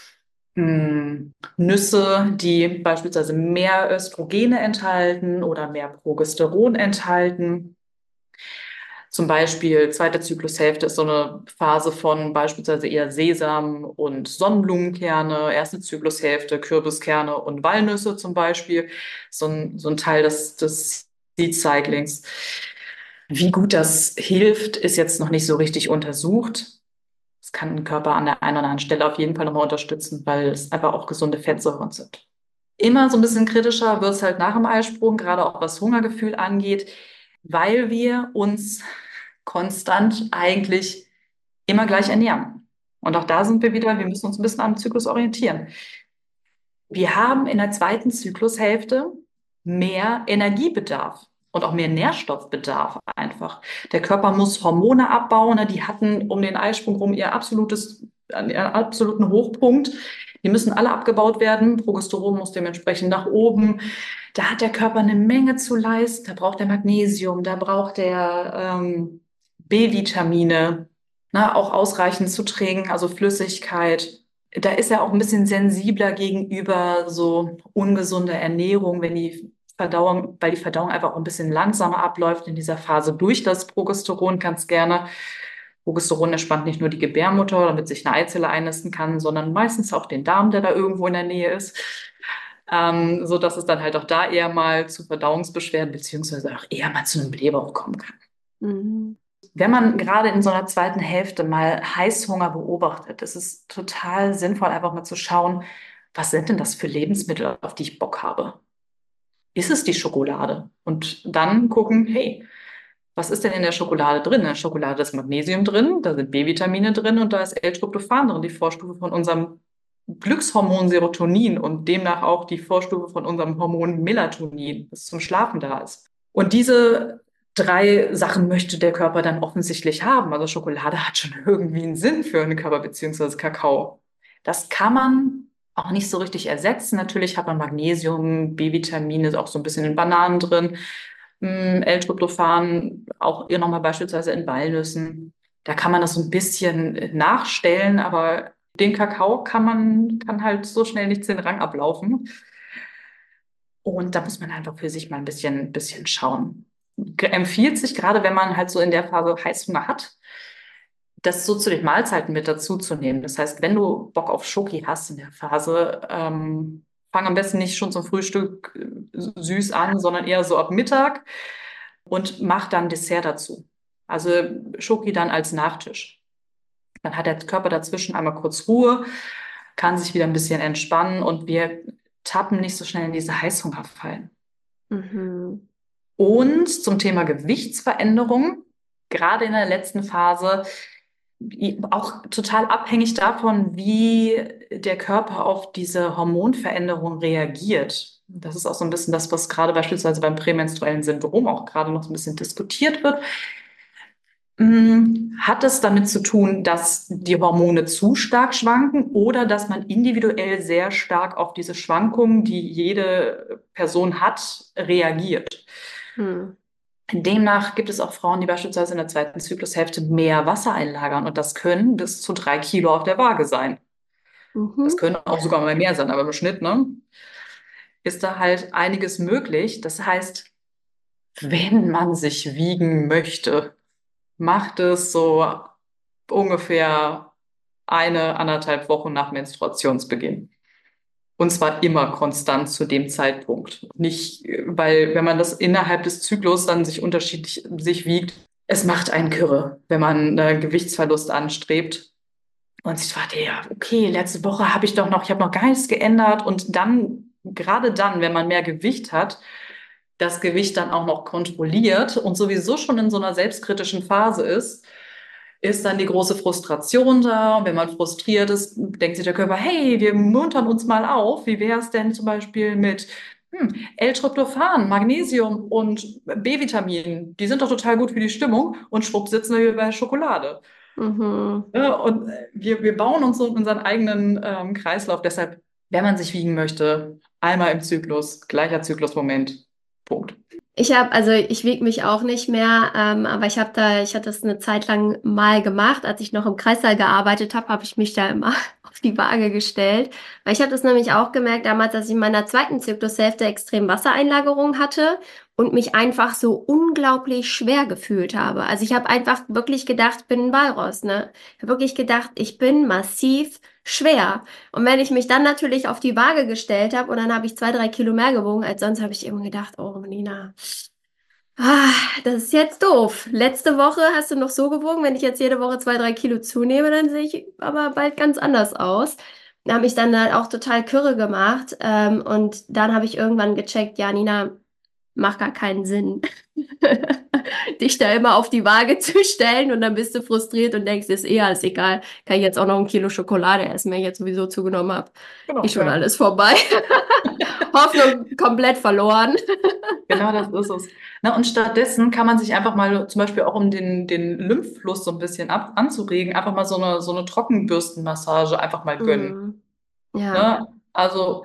Nüsse, die beispielsweise mehr Östrogene enthalten oder mehr Progesteron enthalten. Zum Beispiel zweite Zyklushälfte ist so eine Phase von beispielsweise eher Sesam und Sonnenblumenkerne, erste Zyklushälfte Kürbiskerne und Walnüsse zum Beispiel, so ein Teil des Seed Cyclings. Wie gut das hilft, ist jetzt noch nicht so richtig untersucht. Es kann den Körper an der einen oder anderen Stelle auf jeden Fall nochmal unterstützen, weil es einfach auch gesunde Fettsäuren sind. Immer so ein bisschen kritischer wird es halt nach dem Eisprung, gerade auch was Hungergefühl angeht, weil wir uns konstant eigentlich immer gleich ernähren. Und auch da sind wir wieder, wir müssen uns ein bisschen am Zyklus orientieren. Wir haben in der zweiten Zyklushälfte mehr Energiebedarf und auch mehr Nährstoffbedarf einfach. Der Körper muss Hormone abbauen. Ne? Die hatten um den Eisprung rum ihren absoluten Hochpunkt. Die müssen alle abgebaut werden. Progesteron muss dementsprechend nach oben. Da hat der Körper eine Menge zu leisten. Da braucht er Magnesium, da braucht er B-Vitamine, ne? Auch ausreichend zu trinken, also Flüssigkeit. Da ist er auch ein bisschen sensibler gegenüber so ungesunder Ernährung, weil die Verdauung einfach auch ein bisschen langsamer abläuft in dieser Phase durch das Progesteron ganz gerne. Progesteron entspannt nicht nur die Gebärmutter, damit sich eine Eizelle einnisten kann, sondern meistens auch den Darm, der da irgendwo in der Nähe ist. So dass es dann halt auch da eher mal zu Verdauungsbeschwerden beziehungsweise auch eher mal zu einem Blähbauch kommen kann. Mhm. Wenn man gerade in so einer zweiten Hälfte mal Heißhunger beobachtet, ist es total sinnvoll, einfach mal zu schauen, was sind denn das für Lebensmittel, auf die ich Bock habe? Ist es die Schokolade? Und dann gucken, hey, was ist denn in der Schokolade drin? In der Schokolade ist Magnesium drin, da sind B-Vitamine drin und da ist L-Tryptophan drin, die Vorstufe von unserem Glückshormon Serotonin und demnach auch die Vorstufe von unserem Hormon Melatonin, das zum Schlafen da ist. Und diese 3 Sachen möchte der Körper dann offensichtlich haben. Also Schokolade hat schon irgendwie einen Sinn für den Körper, beziehungsweise Kakao. Das kann man auch nicht so richtig ersetzen. Natürlich hat man Magnesium, B-Vitamine, auch so ein bisschen in Bananen drin, L-Tryptophan, auch ihr nochmal beispielsweise in Walnüssen. Da kann man das so ein bisschen nachstellen, aber den Kakao kann halt so schnell nicht den Rang ablaufen. Und da muss man einfach für sich mal ein bisschen schauen. Empfiehlt sich gerade, wenn man halt so in der Phase Heißhunger hat, das so zu den Mahlzeiten mit dazu zu nehmen. Das heißt, wenn du Bock auf Schoki hast in der Phase, fang am besten nicht schon zum Frühstück süß an, sondern eher so ab Mittag und mach dann Dessert dazu. Also Schoki dann als Nachtisch. Dann hat der Körper dazwischen einmal kurz Ruhe, kann sich wieder ein bisschen entspannen und wir tappen nicht so schnell in diese Heißhungerfallen. Mhm. Und zum Thema Gewichtsveränderung, gerade in der letzten Phase, auch total abhängig davon, wie der Körper auf diese Hormonveränderung reagiert. Das ist auch so ein bisschen das, was gerade beispielsweise beim prämenstruellen Syndrom auch gerade noch so ein bisschen diskutiert wird. Hat es damit zu tun, dass die Hormone zu stark schwanken oder dass man individuell sehr stark auf diese Schwankungen, die jede Person hat, reagiert? Mhm. Demnach gibt es auch Frauen, die beispielsweise in der zweiten Zyklushälfte mehr Wasser einlagern und das können bis zu 3 Kilo auf der Waage sein. Das Mhm. können auch sogar mal mehr sein, aber im Schnitt, ne? ist da halt einiges möglich. Das heißt, wenn man sich wiegen möchte, macht es so ungefähr 1,5 Wochen nach Menstruationsbeginn. Und zwar immer konstant zu dem Zeitpunkt. Nicht, weil wenn man das innerhalb des Zyklus dann sich unterschiedlich sich wiegt, es macht einen Kirre, wenn man Gewichtsverlust anstrebt. Und ich dachte, ja, okay, letzte Woche ich habe noch gar nichts geändert. Und dann, gerade dann, wenn man mehr Gewicht hat, das Gewicht dann auch noch kontrolliert und sowieso schon in so einer selbstkritischen Phase ist dann die große Frustration da. Und wenn man frustriert ist, denkt sich der Körper, hey, wir muntern uns mal auf. Wie wäre es denn zum Beispiel mit L-Tryptophan, Magnesium und B-Vitamin? Die sind doch total gut für die Stimmung. Und schwupp sitzen wir bei Schokolade. Mhm. Ja, und wir bauen uns so unseren eigenen Kreislauf. Deshalb, wenn man sich wiegen möchte, einmal im Zyklus, gleicher Zyklusmoment. Punkt. Also ich wiege mich auch nicht mehr, aber ich hatte das eine Zeit lang mal gemacht, als ich noch im Kreissaal gearbeitet habe, habe ich mich da immer auf die Waage gestellt. Weil ich habe das nämlich auch gemerkt damals, dass ich in meiner zweiten Zyklushälfte extrem Wassereinlagerung hatte und mich einfach so unglaublich schwer gefühlt habe. Also ich habe einfach wirklich gedacht, ich bin ein Walross, ne? Ich habe wirklich gedacht, ich bin massiv schwer. Und wenn ich mich dann natürlich auf die Waage gestellt habe und dann habe ich 2, 3 Kilo mehr gewogen als sonst, habe ich immer gedacht, oh Nina, ah, das ist jetzt doof. Letzte Woche hast du noch so gewogen, wenn ich jetzt jede Woche 2, 3 Kilo zunehme, dann sehe ich aber bald ganz anders aus. Da habe ich dann halt auch total Kürre gemacht und dann habe ich irgendwann gecheckt, ja Nina, macht gar keinen Sinn, dich da immer auf die Waage zu stellen und dann bist du frustriert und denkst, ist eh alles egal, kann ich jetzt auch noch ein Kilo Schokolade essen, wenn ich jetzt sowieso zugenommen habe. Genau, Ist schon ja. alles vorbei. Hoffnung komplett verloren. Genau das ist es. Na, und stattdessen kann man sich einfach mal, zum Beispiel auch um den Lymphfluss so ein bisschen anzuregen, einfach mal so eine Trockenbürstenmassage einfach mal gönnen. Mm, ja. Ne? Also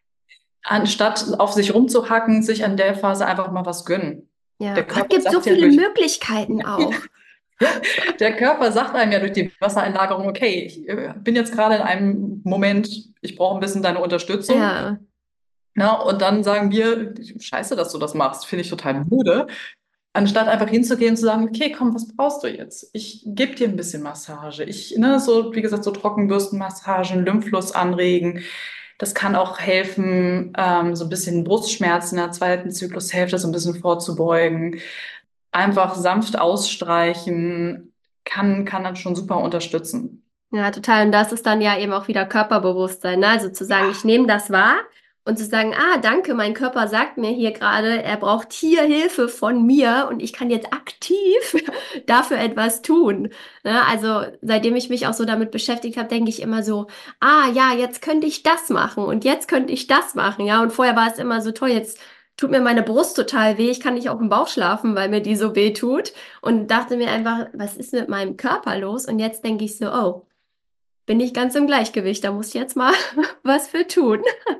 anstatt auf sich rumzuhacken, sich an der Phase einfach mal was gönnen. Ja, Der Gott Körper gibt so sagt ja viele durch, Möglichkeiten auch. ja, der Körper sagt einem ja durch die Wassereinlagerung, okay, ich bin jetzt gerade in einem Moment, ich brauche ein bisschen deine Unterstützung. Ja, Na, und dann sagen wir, scheiße, dass du das machst, finde ich total müde. Anstatt einfach hinzugehen und zu sagen, okay, komm, was brauchst du jetzt? Ich gebe dir ein bisschen Massage. So, wie gesagt, so Trockenbürstenmassagen, Lymphfluss anregen. Das kann auch helfen, so ein bisschen Brustschmerzen in der zweiten Zyklushälfte so ein bisschen vorzubeugen. Einfach sanft ausstreichen kann dann schon super unterstützen. ja, total. Und das ist dann ja eben auch wieder Körperbewusstsein, ne? Also zu sagen, ich nehme das wahr und zu sagen, ah, danke, mein Körper sagt mir hier gerade, er braucht hier Hilfe von mir und ich kann jetzt aktiv dafür etwas tun. Ne? Also seitdem ich mich auch so damit beschäftigt habe, denke ich immer so, ah, ja, jetzt könnte ich das machen und jetzt könnte ich das machen, ja. Und vorher war es immer so toll, jetzt tut mir meine Brust total weh, ich kann nicht auf dem Bauch schlafen, weil mir die so weh tut. Und dachte mir einfach, was ist mit meinem Körper los? Und jetzt denke ich so, oh, bin ich ganz im Gleichgewicht. Da muss ich jetzt mal was für tun.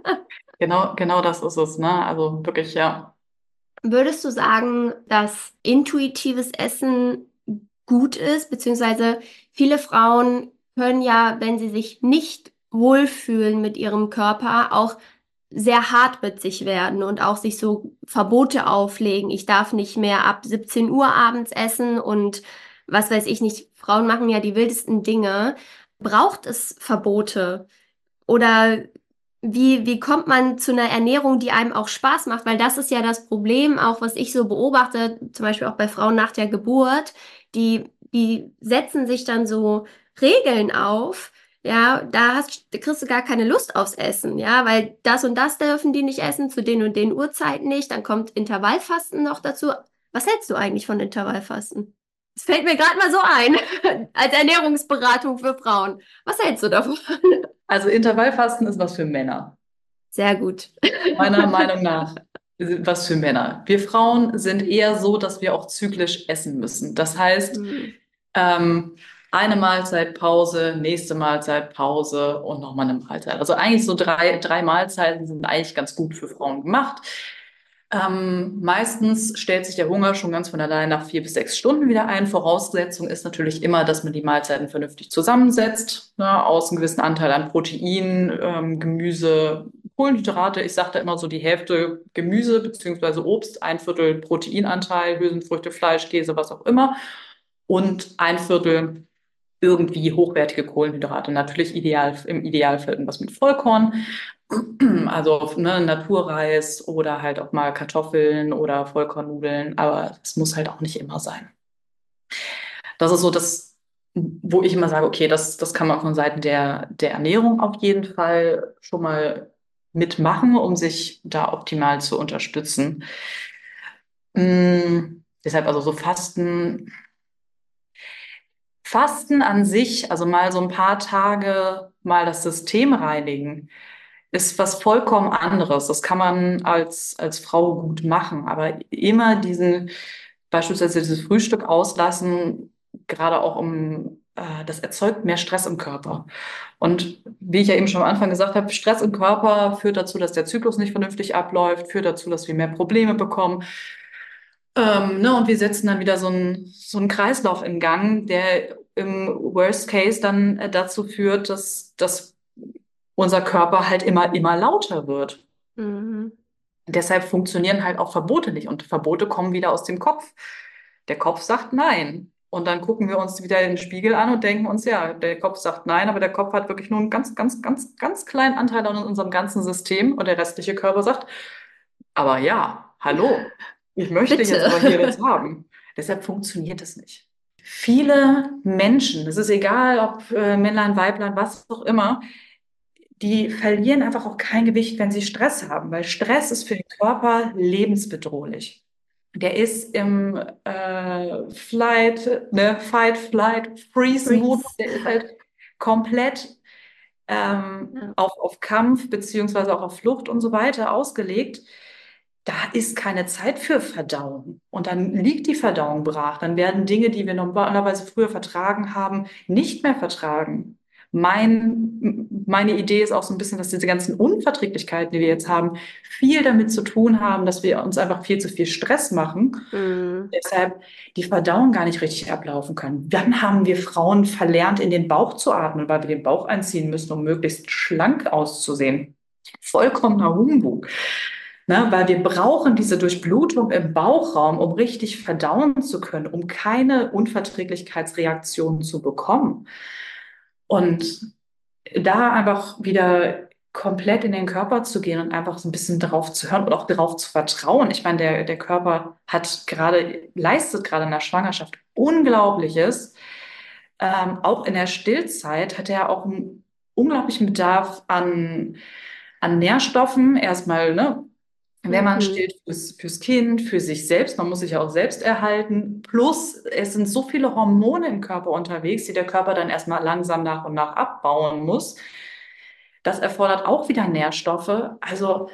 Genau das ist es, ne? Also wirklich, ja. Würdest du sagen, dass intuitives Essen gut ist? Beziehungsweise viele Frauen können ja, wenn sie sich nicht wohlfühlen mit ihrem Körper, auch sehr hart mit sich werden und auch sich so Verbote auflegen. Ich darf nicht mehr ab 17 Uhr abends essen und was weiß ich nicht. Frauen machen ja die wildesten Dinge. Braucht es Verbote? Oder wie kommt man zu einer Ernährung, die einem auch Spaß macht? Weil das ist ja das Problem, auch was ich so beobachte, zum Beispiel auch bei Frauen nach der Geburt, die setzen sich dann so Regeln auf. Ja, da kriegst du gar keine Lust aufs Essen, ja, weil das und das dürfen die nicht essen, zu den und den Uhrzeiten nicht. Dann kommt Intervallfasten noch dazu. Was hältst du eigentlich von Intervallfasten? Das fällt mir gerade mal so ein, als Ernährungsberatung für Frauen. Was hältst du davon? Also Intervallfasten ist was für Männer. Sehr gut. Meiner Meinung nach was für Männer. Wir Frauen sind eher so, dass wir auch zyklisch essen müssen. Das heißt, Hm. ähm, eine Mahlzeit Pause, nächste Mahlzeit Pause und nochmal eine Mahlzeit. Also eigentlich so drei Mahlzeiten sind eigentlich ganz gut für Frauen gemacht. Meistens stellt sich der Hunger schon ganz von allein nach 4 bis 6 Stunden wieder ein. Voraussetzung ist natürlich immer, dass man die Mahlzeiten vernünftig zusammensetzt, ne, aus einem gewissen Anteil an Protein, Gemüse, Kohlenhydrate, ich sage da immer so die Hälfte Gemüse beziehungsweise Obst, ein Viertel Proteinanteil, Hülsenfrüchte, Fleisch, Käse, was auch immer und ein Viertel irgendwie hochwertige Kohlenhydrate. Natürlich im Idealfall irgendwas mit Vollkorn, also ne, Naturreis oder halt auch mal Kartoffeln oder Vollkornnudeln, aber es muss halt auch nicht immer sein. Das ist so das, wo ich immer sage, okay, das kann man von Seiten der Ernährung auf jeden Fall schon mal mitmachen, um sich da optimal zu unterstützen. Deshalb also so Fasten an sich, also mal so ein paar Tage mal das System reinigen, ist was vollkommen anderes. Das kann man als Frau gut machen, aber immer beispielsweise dieses Frühstück auslassen, gerade auch das erzeugt mehr Stress im Körper. Und wie ich ja eben schon am Anfang gesagt habe, Stress im Körper führt dazu, dass der Zyklus nicht vernünftig abläuft, führt dazu, dass wir mehr Probleme bekommen. Ne, und wir setzen dann wieder so einen Kreislauf in Gang, der im Worst Case dann dazu führt, dass unser Körper halt immer lauter wird. Mhm. Deshalb funktionieren halt auch Verbote nicht. Und Verbote kommen wieder aus dem Kopf. Der Kopf sagt nein. Und dann gucken wir uns wieder in den Spiegel an und denken uns, ja, der Kopf sagt nein, aber der Kopf hat wirklich nur einen ganz, ganz, ganz, ganz kleinen Anteil an unserem ganzen System und der restliche Körper sagt, aber ja, hallo, ich möchte jetzt Bitte. aber hier das haben. Deshalb funktioniert es nicht. Viele Menschen, es ist egal, ob Männlein, Weiblein, was auch immer, die verlieren einfach auch kein Gewicht, wenn sie Stress haben, weil Stress ist für den Körper lebensbedrohlich. Der ist im Fight, Flight, Freeze-Modus, Freeze. der ist halt komplett Ja. auf Kampf beziehungsweise auch auf Flucht und so weiter ausgelegt. Da ist keine Zeit für Verdauung. Und dann liegt die Verdauung brach. Dann werden Dinge, die wir normalerweise früher vertragen haben, nicht mehr vertragen. Meine Idee ist auch so ein bisschen, dass diese ganzen Unverträglichkeiten, die wir jetzt haben, viel damit zu tun haben, dass wir uns einfach viel zu viel Stress machen. Mhm. Deshalb die Verdauung gar nicht richtig ablaufen kann. Dann haben wir Frauen verlernt, in den Bauch zu atmen, weil wir den Bauch einziehen müssen, um möglichst schlank auszusehen. Vollkommener Humbug. Ne, weil wir brauchen diese Durchblutung im Bauchraum, um richtig verdauen zu können, um keine Unverträglichkeitsreaktionen zu bekommen. Und da einfach wieder komplett in den Körper zu gehen und einfach so ein bisschen drauf zu hören und auch darauf zu vertrauen. Ich meine, der Körper leistet gerade in der Schwangerschaft Unglaubliches. Auch in der Stillzeit hat er auch einen unglaublichen Bedarf an Nährstoffen. Erstmal, ne, wenn man Mhm. stillt fürs Kind, für sich selbst, man muss sich ja auch selbst erhalten. Plus, es sind so viele Hormone im Körper unterwegs, die der Körper dann erstmal langsam nach und nach abbauen muss. Das erfordert auch wieder Nährstoffe. Also,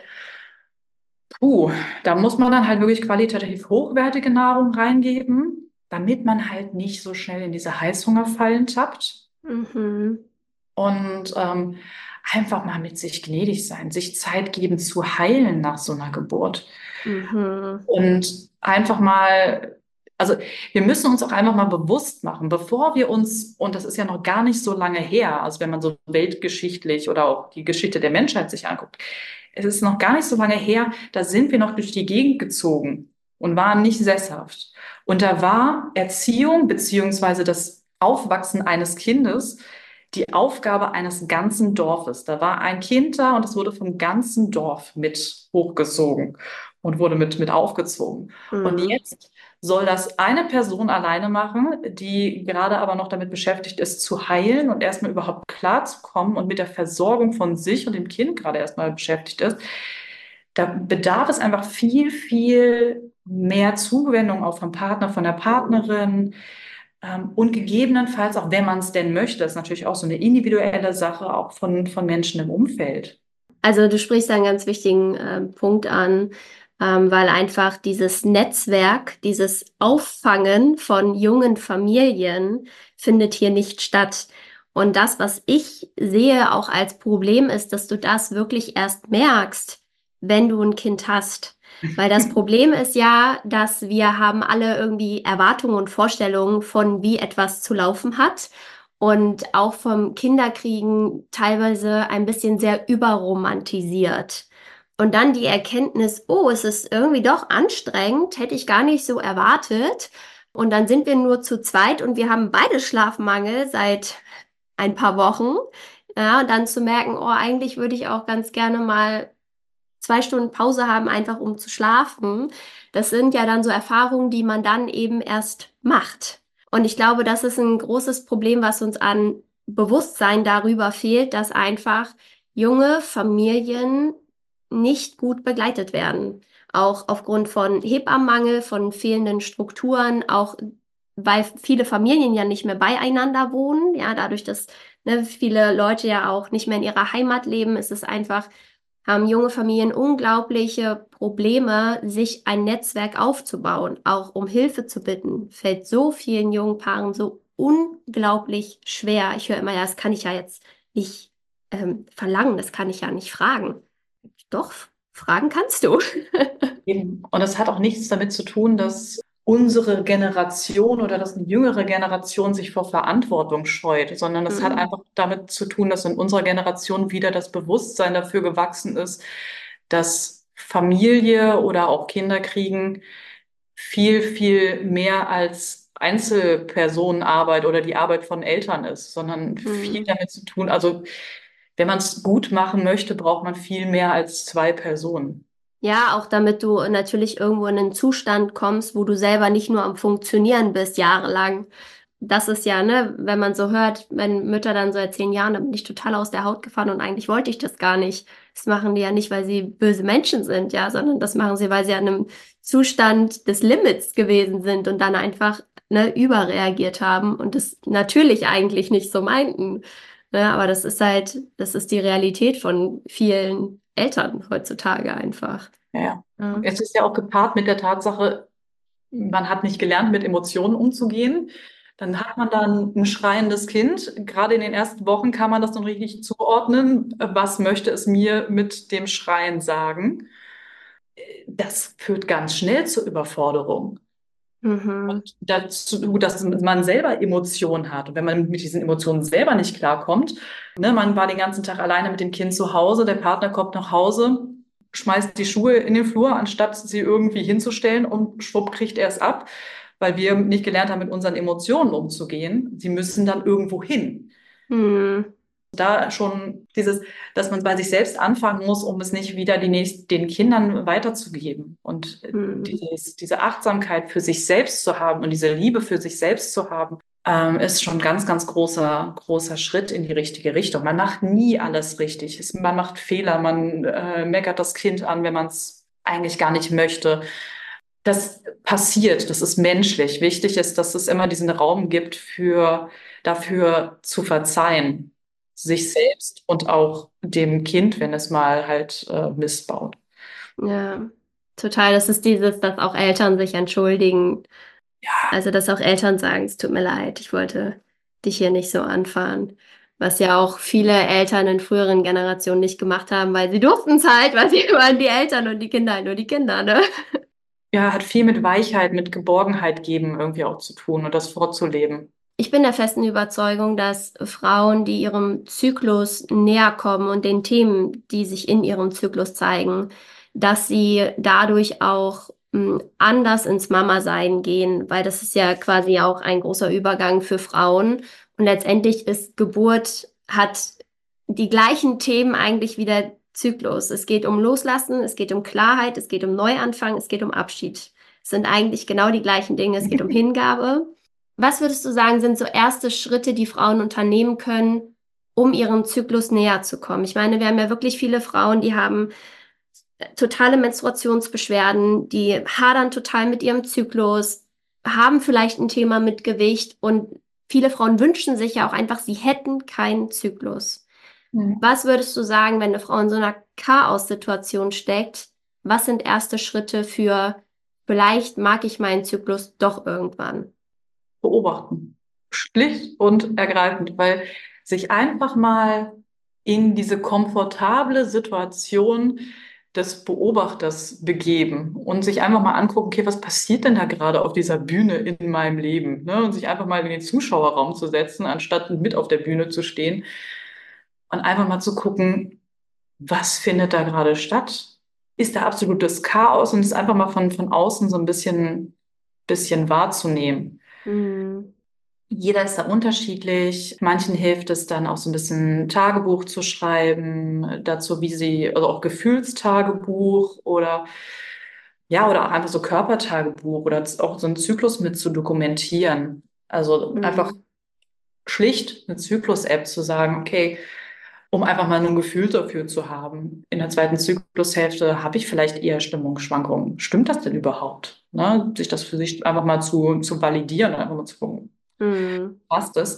da muss man dann halt wirklich qualitativ hochwertige Nahrung reingeben, damit man halt nicht so schnell in diese Heißhungerfallen tappt. Mhm. Und einfach mal mit sich gnädig sein, sich Zeit geben zu heilen nach so einer Geburt. Mhm. Und einfach mal, also wir müssen uns auch einfach mal bewusst machen, bevor wir uns, und das ist ja noch gar nicht so lange her, also wenn man so weltgeschichtlich oder auch die Geschichte der Menschheit sich anguckt, es ist noch gar nicht so lange her, da sind wir noch durch die Gegend gezogen und waren nicht sesshaft. Und da war Erziehung beziehungsweise das Aufwachsen eines Kindes die Aufgabe eines ganzen Dorfes. Da war ein Kind da und es wurde vom ganzen Dorf mit hochgezogen und wurde mit aufgezogen. Und Mhm. jetzt soll das eine Person alleine machen, die gerade aber noch damit beschäftigt ist, zu heilen und erstmal überhaupt klarzukommen und mit der Versorgung von sich und dem Kind gerade erstmal beschäftigt ist. Da bedarf es einfach viel, viel mehr Zuwendung auch vom Partner, von der Partnerin. Und gegebenenfalls, auch wenn man es denn möchte, ist natürlich auch so eine individuelle Sache, auch von Menschen im Umfeld. Also du sprichst einen ganz wichtigen Punkt an, weil einfach dieses Netzwerk, dieses Auffangen von jungen Familien findet hier nicht statt. Und das, was ich sehe auch als Problem ist, dass du das wirklich erst merkst, wenn du ein Kind hast. Weil das Problem ist ja, dass wir haben alle irgendwie Erwartungen und Vorstellungen von, wie etwas zu laufen hat. und auch vom Kinderkriegen teilweise ein bisschen sehr überromantisiert. Und dann die Erkenntnis, oh, es ist irgendwie doch anstrengend, hätte ich gar nicht so erwartet. Und dann sind wir nur zu zweit und wir haben beide Schlafmangel seit ein paar Wochen. Ja, und dann zu merken, oh, eigentlich würde ich auch ganz gerne mal 2 Stunden Pause haben, einfach um zu schlafen. Das sind ja dann so Erfahrungen, die man dann eben erst macht. Und ich glaube, das ist ein großes Problem, was uns an Bewusstsein darüber fehlt, dass einfach junge Familien nicht gut begleitet werden. Auch aufgrund von Hebammenmangel, von fehlenden Strukturen, auch weil viele Familien ja nicht mehr beieinander wohnen. Ja, dadurch, dass viele Leute ja auch nicht mehr in ihrer Heimat leben, ist es einfach, haben junge Familien unglaubliche Probleme, sich ein Netzwerk aufzubauen, auch um Hilfe zu bitten. Fällt so vielen jungen Paaren so unglaublich schwer. Ich höre immer, ja, das kann ich ja jetzt nicht verlangen, das kann ich ja nicht fragen. Doch, fragen kannst du. Eben. Und es hat auch nichts damit zu tun, dass unsere Generation oder dass eine jüngere Generation sich vor Verantwortung scheut, sondern es hat Mhm. einfach damit zu tun, dass in unserer Generation wieder das Bewusstsein dafür gewachsen ist, dass Familie oder auch Kinderkriegen viel, viel mehr als Einzelpersonenarbeit oder die Arbeit von Eltern ist, sondern viel Mhm. damit zu tun. Also, wenn man es gut machen möchte, braucht man viel mehr als zwei Personen. Ja, auch damit du natürlich irgendwo in einen Zustand kommst, wo du selber nicht nur am Funktionieren bist, jahrelang. Das ist ja, ne, wenn man so hört, wenn Mütter dann so erzählen, ja, dann bin ich total aus der Haut gefahren und eigentlich wollte ich das gar nicht. Das machen die ja nicht, weil sie böse Menschen sind, ja, sondern das machen sie, weil sie an einem Zustand des Limits gewesen sind und dann einfach, ne, überreagiert haben und das natürlich eigentlich nicht so meinten. Ne, aber das ist halt, das ist die Realität von vielen Eltern heutzutage einfach. Ja, ja. Ja. Es ist ja auch gepaart mit der Tatsache, man hat nicht gelernt, mit Emotionen umzugehen. Dann hat man dann ein schreiendes Kind. Gerade in den ersten Wochen kann man das dann richtig zuordnen. Was möchte es mir mit dem Schreien sagen? Das führt ganz schnell zur Überforderung. Mhm. Und dazu, dass man selber Emotionen hat. Und wenn man mit diesen Emotionen selber nicht klarkommt, ne, man war den ganzen Tag alleine mit dem Kind zu Hause, der Partner kommt nach Hause, schmeißt die Schuhe in den Flur, anstatt sie irgendwie hinzustellen und schwupp kriegt er es ab, weil wir nicht gelernt haben, mit unseren Emotionen umzugehen. Sie müssen dann irgendwo hin. Mhm. Da schon dieses, dass man bei sich selbst anfangen muss, um es nicht wieder den Kindern weiterzugeben. Und Mhm. diese Achtsamkeit für sich selbst zu haben und diese Liebe für sich selbst zu haben, ist schon ein ganz, ganz großer Schritt in die richtige Richtung. Man macht nie alles richtig. Man macht Fehler, man meckert das Kind an, wenn man es eigentlich gar nicht möchte. Das passiert, das ist menschlich. Wichtig ist, dass es immer diesen Raum gibt dafür zu verzeihen. Sich selbst und auch dem Kind, wenn es mal halt missbaut. Ja, total. Das ist dieses, dass auch Eltern sich entschuldigen. Also, dass auch Eltern sagen, es tut mir leid, ich wollte dich hier nicht so anfahren. Was ja auch viele Eltern in früheren Generationen nicht gemacht haben, weil sie durften es halt, weil sie waren die Eltern und die Kinder halt nur die Kinder, ne? Ja, hat viel mit Weichheit, mit Geborgenheit geben irgendwie auch zu tun und das vorzuleben. Ich bin der festen Überzeugung, dass Frauen, die ihrem Zyklus näher kommen und den Themen, die sich in ihrem Zyklus zeigen, dass sie dadurch auch anders ins Mama-Sein gehen, weil das ist ja quasi auch ein großer Übergang für Frauen. Und letztendlich ist Geburt, hat die gleichen Themen eigentlich wie der Zyklus. Es geht um Loslassen, es geht um Klarheit, es geht um Neuanfang, es geht um Abschied. Es sind eigentlich genau die gleichen Dinge. Es geht um Hingabe. Was würdest du sagen, sind so erste Schritte, die Frauen unternehmen können, um ihrem Zyklus näher zu kommen? Ich meine, wir haben ja wirklich viele Frauen, die haben totale Menstruationsbeschwerden, die hadern total mit ihrem Zyklus, haben vielleicht ein Thema mit Gewicht und viele Frauen wünschen sich ja auch einfach, sie hätten keinen Zyklus. Mhm. Was würdest du sagen, wenn eine Frau in so einer Chaos-Situation steckt? Was sind erste Schritte für, vielleicht mag ich meinen Zyklus doch irgendwann? Beobachten. Schlicht und ergreifend, weil sich einfach mal in diese komfortable Situation des Beobachters begeben und sich einfach mal angucken, okay, was passiert denn da gerade auf dieser Bühne in meinem Leben? Ne? Und sich einfach mal in den Zuschauerraum zu setzen, anstatt mit auf der Bühne zu stehen und einfach mal zu gucken, was findet da gerade statt? Ist da absolutes Chaos und es einfach mal von außen so ein bisschen wahrzunehmen. Mhm. Jeder ist da unterschiedlich. Manchen hilft es dann auch so ein bisschen Tagebuch zu schreiben, dazu, wie sie, also auch Gefühlstagebuch oder ja, oder auch einfach so Körpertagebuch oder auch so einen Zyklus mit zu dokumentieren. Also einfach Mhm. schlicht eine Zyklus-App zu sagen, okay, um einfach mal ein Gefühl dafür zu haben. In der zweiten Zyklushälfte habe ich vielleicht eher Stimmungsschwankungen. Stimmt das denn überhaupt? Ne? Sich das für sich einfach mal zu validieren, einfach mal zu gucken, Mhm. passt es?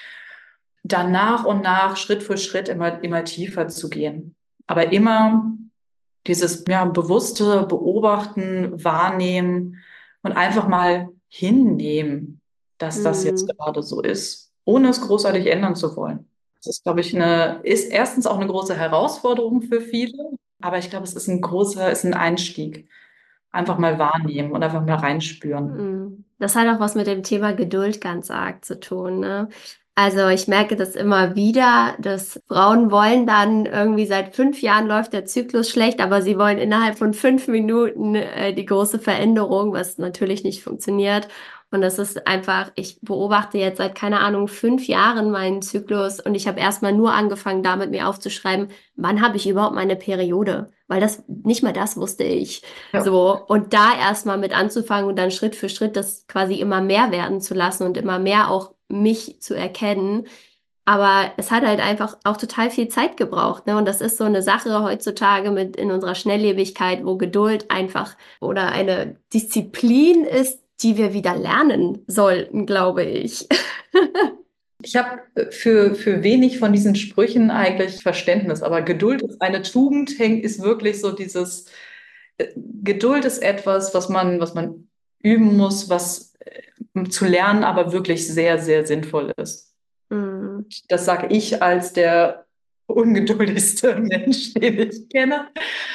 Dann nach und nach, Schritt für Schritt immer tiefer zu gehen. Aber immer dieses ja, bewusste Beobachten, Wahrnehmen und einfach mal hinnehmen, dass das jetzt Mhm. gerade so ist, ohne es großartig ändern zu wollen. Das ist, glaube ich, ist erstens auch eine große Herausforderung für viele, aber ich glaube, es ist ist ein Einstieg. Einfach mal wahrnehmen und einfach mal reinspüren. Das hat auch was mit dem Thema Geduld ganz arg zu tun, ne? Also ich merke das immer wieder, dass Frauen wollen dann irgendwie seit 5 Jahren läuft der Zyklus schlecht, aber sie wollen innerhalb von 5 Minuten die große Veränderung, was natürlich nicht funktioniert. Und das ist einfach, ich beobachte jetzt seit, keine Ahnung, 5 Jahren meinen Zyklus und ich habe erstmal nur angefangen, damit mir aufzuschreiben, wann habe ich überhaupt meine Periode? Weil das, nicht mal das wusste ich. Ja. So, und da erstmal mit anzufangen und dann Schritt für Schritt das quasi immer mehr werden zu lassen und immer mehr auch mich zu erkennen. Aber es hat halt einfach auch total viel Zeit gebraucht, ne? Und das ist so eine Sache heutzutage mit in unserer Schnelllebigkeit, wo Geduld einfach oder eine Disziplin ist, die wir wieder lernen sollten, glaube ich. Ich habe für wenig von diesen Sprüchen eigentlich Verständnis, aber Geduld ist eine Tugend, ist wirklich so dieses, Geduld ist etwas, was man üben muss, was zu lernen aber wirklich sehr, sehr sinnvoll ist. Mm, Das sage ich als der ungeduldigste Mensch, den ich kenne.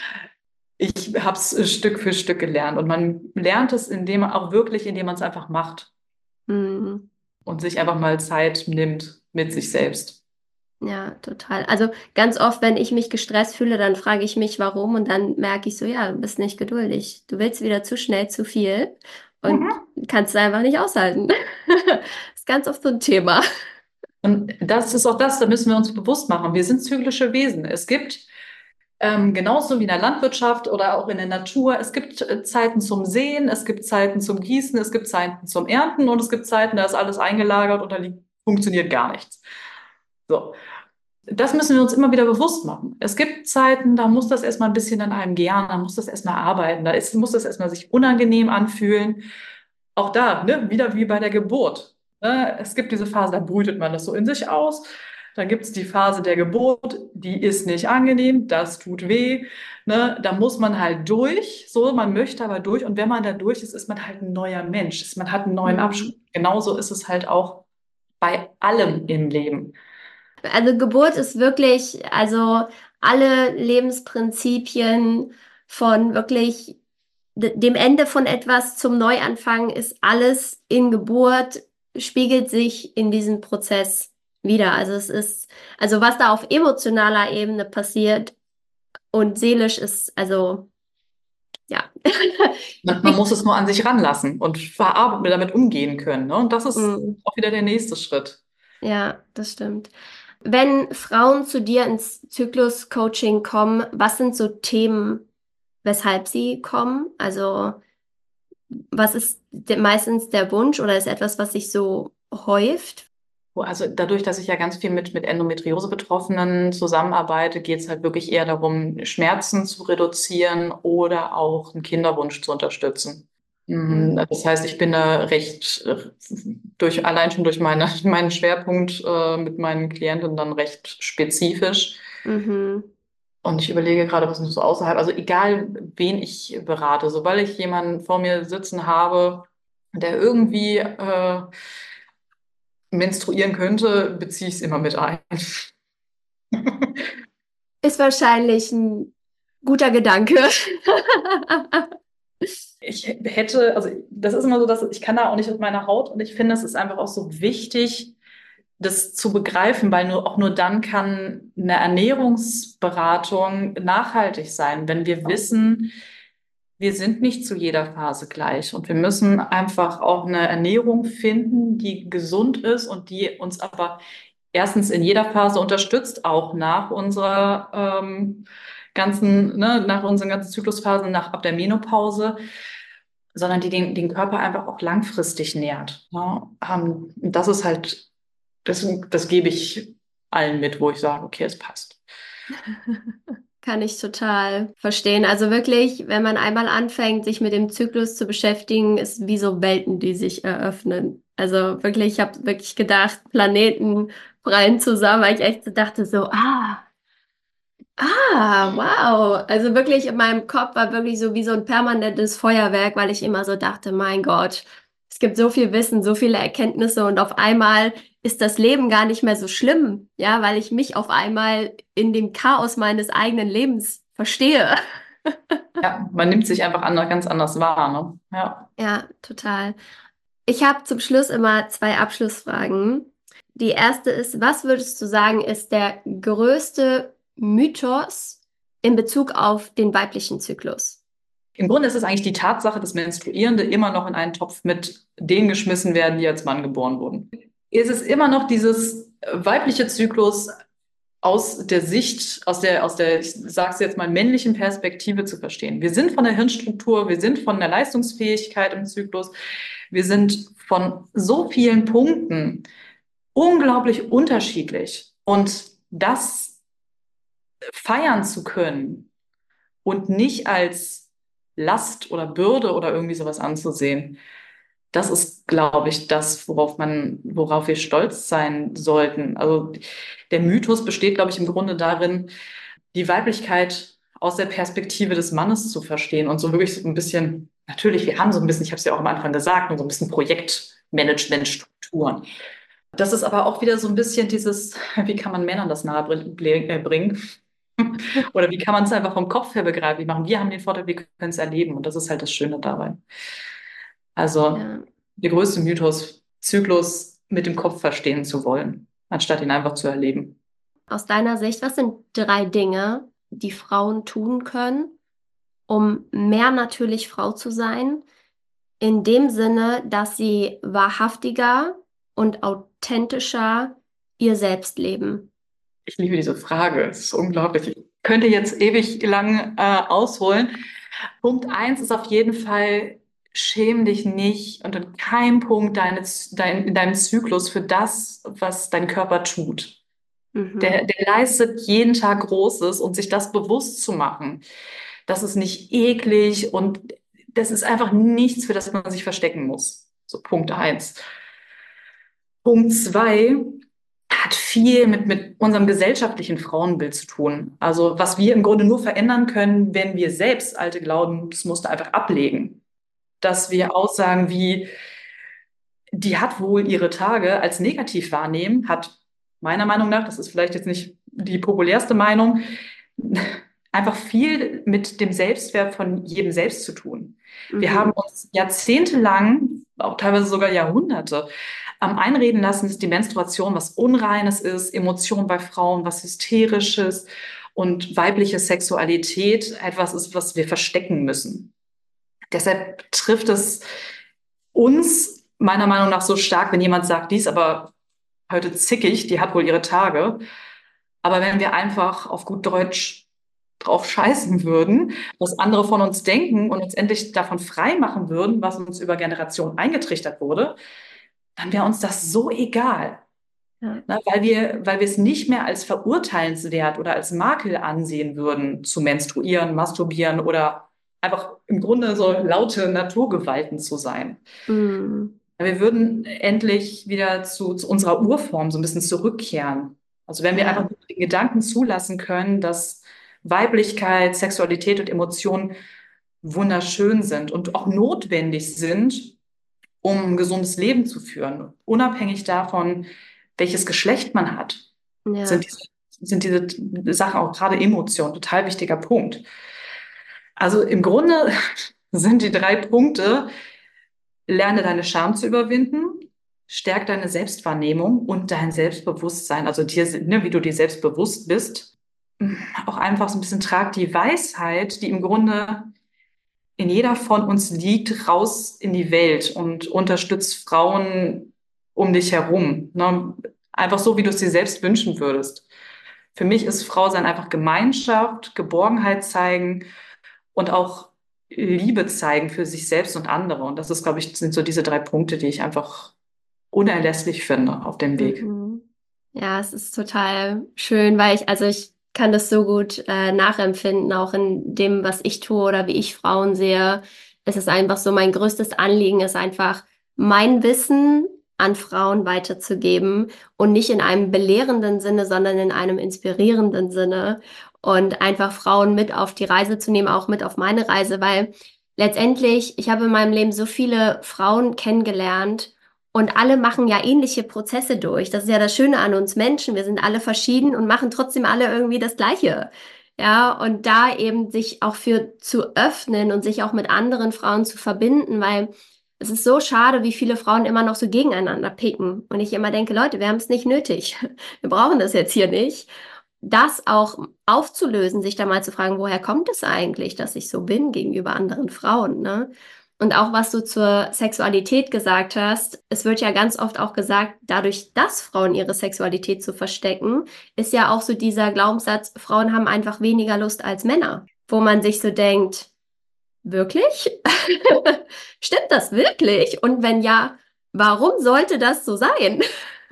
Ich habe es Stück für Stück gelernt und man lernt es, indem man es einfach macht mm. und sich einfach mal Zeit nimmt mit sich selbst. Ja, total. Also ganz oft, wenn ich mich gestresst fühle, dann frage ich mich, warum, und dann merke ich so, ja, du bist nicht geduldig. Du willst wieder zu schnell zu viel und Mhm. kannst es einfach nicht aushalten. Ist ganz oft so ein Thema. Und das ist auch das, da müssen wir uns bewusst machen. Wir sind zyklische Wesen. Es gibt genauso wie in der Landwirtschaft oder auch in der Natur, es gibt Zeiten zum Säen, es gibt Zeiten zum Gießen, es gibt Zeiten zum Ernten und es gibt Zeiten, da ist alles eingelagert und funktioniert gar nichts. So. Das müssen wir uns immer wieder bewusst machen. Es gibt Zeiten, da muss das erstmal ein bisschen an einem gären, da muss das erstmal arbeiten, muss das erstmal sich unangenehm anfühlen. Auch da, ne, wieder wie bei der Geburt. Ne? Es gibt diese Phase, da brütet man das so in sich aus. Dann gibt es die Phase der Geburt, die ist nicht angenehm, das tut weh. Ne? Da muss man halt durch. So, man möchte aber durch. Und wenn man da durch ist, ist man halt ein neuer Mensch. Man hat einen neuen Hm. Abschnitt. Genauso ist es halt auch bei allem im Leben. Also Geburt ist wirklich, also alle Lebensprinzipien von wirklich dem Ende von etwas zum Neuanfang ist alles in Geburt, spiegelt sich in diesem Prozess wieder. Also es ist, also was da auf emotionaler Ebene passiert und seelisch ist, also ja. Man muss es nur an sich ranlassen und damit umgehen können. Ne? Und das ist Mm, auch wieder der nächste Schritt. ja, das stimmt. Wenn Frauen zu dir ins Zyklus-Coaching kommen, was sind so Themen, weshalb sie kommen? Also was ist meistens der Wunsch oder ist etwas, was sich so häuft? Also dadurch, dass ich ja ganz viel mit Endometriose-Betroffenen zusammenarbeite, geht es halt wirklich eher darum, Schmerzen zu reduzieren oder auch einen Kinderwunsch zu unterstützen. Mhm. Das heißt, ich bin da recht allein schon durch meinen Schwerpunkt mit meinen Klienten dann recht spezifisch. Mhm. Und ich überlege gerade, was noch so außerhalb, also egal wen ich berate, sobald ich jemanden vor mir sitzen habe, der irgendwie menstruieren könnte, beziehe ich es immer mit ein. Ist wahrscheinlich ein Guter Gedanke. Ich hätte, also das ist immer so, dass ich kann da auch nicht mit meiner Haut und ich finde, es ist einfach auch so wichtig, das zu begreifen, weil auch nur dann kann eine Ernährungsberatung nachhaltig sein, wenn wir wissen, wir sind nicht zu jeder Phase gleich und wir müssen einfach auch eine Ernährung finden, die gesund ist und die uns aber erstens in jeder Phase unterstützt, auch nach unserer nach unseren ganzen Zyklusphasen, ab der Menopause, sondern die den Körper einfach auch langfristig nährt. Ja? Das ist halt, das gebe ich allen mit, wo ich sage, okay, es passt. Kann ich total verstehen. Also wirklich, wenn man einmal anfängt, sich mit dem Zyklus zu beschäftigen, ist wie so Welten, die sich eröffnen. Also wirklich, ich habe wirklich gedacht, Planeten prallen zusammen, weil ich echt so dachte so, wow. Also wirklich in meinem Kopf war wirklich so wie so ein permanentes Feuerwerk, weil ich immer so dachte, mein Gott, es gibt so viel Wissen, so viele Erkenntnisse und auf einmal ist das Leben gar nicht mehr so schlimm, ja, weil ich mich auf einmal in dem Chaos meines eigenen Lebens verstehe. Ja, man nimmt sich einfach ganz anders wahr, ne? Ja. Ja, total. Ich habe zum Schluss immer zwei Abschlussfragen. Die erste ist, was würdest du sagen, ist der größte Mythos in Bezug auf den weiblichen Zyklus? Im Grunde ist es eigentlich die Tatsache, dass Menstruierende immer noch in einen Topf mit denen geschmissen werden, die als Mann geboren wurden. Es ist immer noch dieses weibliche Zyklus aus der Sicht, ich sage es jetzt mal, männlichen Perspektive zu verstehen. Wir sind von der Hirnstruktur, wir sind von der Leistungsfähigkeit im Zyklus, wir sind von so vielen Punkten unglaublich unterschiedlich. Und das feiern zu können und nicht als Last oder Bürde oder irgendwie sowas anzusehen, das ist, glaube ich, das, worauf wir stolz sein sollten. Also der Mythos besteht, glaube ich, im Grunde darin, die Weiblichkeit aus der Perspektive des Mannes zu verstehen und so wirklich so ein bisschen, natürlich, wir haben so ein bisschen, ich habe es ja auch am Anfang gesagt, so ein bisschen Projektmanagement-Strukturen. Das ist aber auch wieder so ein bisschen dieses, wie kann man Männern das nahe bringen? Oder wie kann man es einfach vom Kopf her begreiflich machen? Wir haben den Vorteil, wir können es erleben und das ist halt das Schöne dabei. Also Ja. der größte Mythos, Zyklus mit dem Kopf verstehen zu wollen, anstatt ihn einfach zu erleben. Aus deiner Sicht, was sind drei Dinge, die Frauen tun können, um mehr natürlich Frau zu sein, in dem Sinne, dass sie wahrhaftiger und authentischer ihr Selbst leben? Ich liebe diese Frage, es ist unglaublich. Ich könnte jetzt ewig lang ausholen. Punkt eins ist auf jeden Fall, schäm dich nicht und in keinem Punkt in deinem Zyklus für das, was dein Körper tut. Mhm. Der leistet jeden Tag Großes und sich das bewusst zu machen, das ist nicht eklig und das ist einfach nichts, für das man sich verstecken muss. So Punkt eins. Punkt zwei hat viel mit unserem gesellschaftlichen Frauenbild zu tun. Also was wir im Grunde nur verändern können, wenn wir selbst alte Glaubensmuster einfach ablegen. Dass wir Aussagen wie, die hat wohl ihre Tage als negativ wahrnehmen, hat meiner Meinung nach, das ist vielleicht jetzt nicht die populärste Meinung, einfach viel mit dem Selbstwert von jedem selbst zu tun. Wir haben Mhm. uns jahrzehntelang, auch teilweise sogar Jahrhunderte, einreden lassen, dass die Menstruation was Unreines ist, Emotionen bei Frauen was Hysterisches und weibliche Sexualität etwas ist, was wir verstecken müssen. Deshalb trifft es uns meiner Meinung nach so stark, wenn jemand sagt, die ist aber heute zickig, die hat wohl ihre Tage. Aber wenn wir einfach auf gut Deutsch drauf scheißen würden, was andere von uns denken und uns endlich davon frei machen würden, was uns über Generationen eingetrichtert wurde, dann wäre uns das so egal. Ja. Ne? Weil wir es nicht mehr als verurteilenswert oder als Makel ansehen würden, zu menstruieren, masturbieren oder einfach im Grunde so laute Naturgewalten zu sein. Mhm. Wir würden endlich wieder zu unserer Urform so ein bisschen zurückkehren. Also wenn wir einfach Ja. nur den Gedanken zulassen können, dass Weiblichkeit, Sexualität und Emotionen wunderschön sind und auch notwendig sind, um ein gesundes Leben zu führen, unabhängig davon, welches Geschlecht man hat. Sind Ja. diese sind diese Sachen auch gerade Emotionen total wichtiger Punkt. Also im Grunde sind die 3 Punkte: Lerne deine Scham zu überwinden, stärk deine Selbstwahrnehmung und dein Selbstbewusstsein, also dir, ne, wie du dir selbst bewusst bist. Auch einfach so ein bisschen trag die Weisheit, die im Grunde in jeder von uns liegt, raus in die Welt und unterstützt Frauen um dich herum. Ne? Einfach so, wie du es dir selbst wünschen würdest. Für mich ist Frau sein einfach Gemeinschaft, Geborgenheit zeigen und auch Liebe zeigen für sich selbst und andere. Und das ist, glaube ich, sind so diese 3 Punkte, die ich einfach unerlässlich finde auf dem Weg. Mhm. Ja, es ist total schön, weil ich kann das so gut nachempfinden, auch in dem, was ich tue oder wie ich Frauen sehe. Es ist einfach so, mein größtes Anliegen ist einfach, mein Wissen an Frauen weiterzugeben und nicht in einem belehrenden Sinne, sondern in einem inspirierenden Sinne und einfach Frauen mit auf die Reise zu nehmen, auch mit auf meine Reise, weil letztendlich, ich habe in meinem Leben so viele Frauen kennengelernt, und alle machen ja ähnliche Prozesse durch. Das ist ja das Schöne an uns Menschen. Wir sind alle verschieden und machen trotzdem alle irgendwie das Gleiche. Ja, und da eben sich auch für zu öffnen und sich auch mit anderen Frauen zu verbinden, weil es ist so schade, wie viele Frauen immer noch so gegeneinander picken. Und ich immer denke, Leute, wir haben es nicht nötig. Wir brauchen das jetzt hier nicht. Das auch aufzulösen, sich da mal zu fragen, woher kommt es eigentlich, dass ich so bin gegenüber anderen Frauen, ne? Und auch was du zur Sexualität gesagt hast, es wird ja ganz oft auch gesagt, dadurch, dass Frauen ihre Sexualität zu verstecken, ist ja auch so dieser Glaubenssatz, Frauen haben einfach weniger Lust als Männer, wo man sich so denkt, wirklich? Stimmt das wirklich? Und wenn ja, warum sollte das so sein?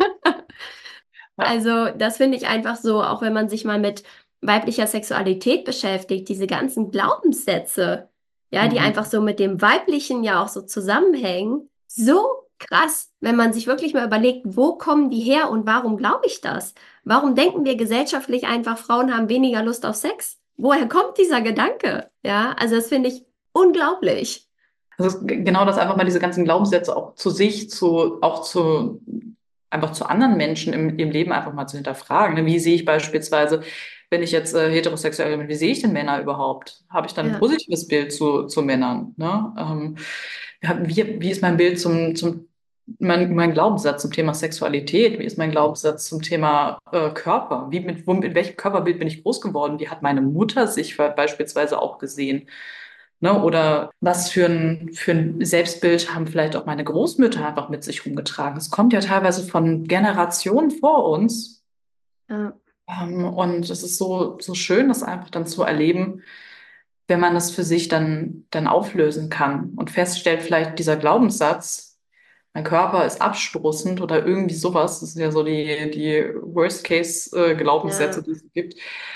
Ja. Also, das finde ich einfach so, auch wenn man sich mal mit weiblicher Sexualität beschäftigt, diese ganzen Glaubenssätze, ja, die einfach Mhm. so mit dem Weiblichen ja auch so zusammenhängen, so krass, wenn man sich wirklich mal überlegt, wo kommen die her und warum glaube ich das? Warum denken wir gesellschaftlich einfach, Frauen haben weniger Lust auf Sex? Woher kommt dieser Gedanke? Ja, also das finde ich unglaublich. Also genau das, einfach mal diese ganzen Glaubenssätze auch zu sich, einfach zu anderen Menschen im Leben einfach mal zu hinterfragen. Ne? Wie sehe ich beispielsweise, wenn ich jetzt heterosexuell bin, wie sehe ich denn Männer überhaupt? Habe ich dann ein Ja, positives Bild zu Männern? Ne? Ja, wie ist mein Bild mein Glaubenssatz zum Thema Sexualität? Wie ist mein Glaubenssatz zum Thema Körper? Mit welchem Körperbild bin ich groß geworden? Wie hat meine Mutter sich beispielsweise auch gesehen? Ne? Oder was für ein Selbstbild haben vielleicht auch meine Großmütter einfach mit sich rumgetragen? Es kommt ja teilweise von Generationen vor uns. ja, Und es ist so schön, das einfach dann zu erleben, wenn man das für sich dann auflösen kann und feststellt, vielleicht dieser Glaubenssatz, mein Körper ist abstoßend oder irgendwie sowas, das sind ja so die Worst-Case-Glaubenssätze, ja. die es gibt,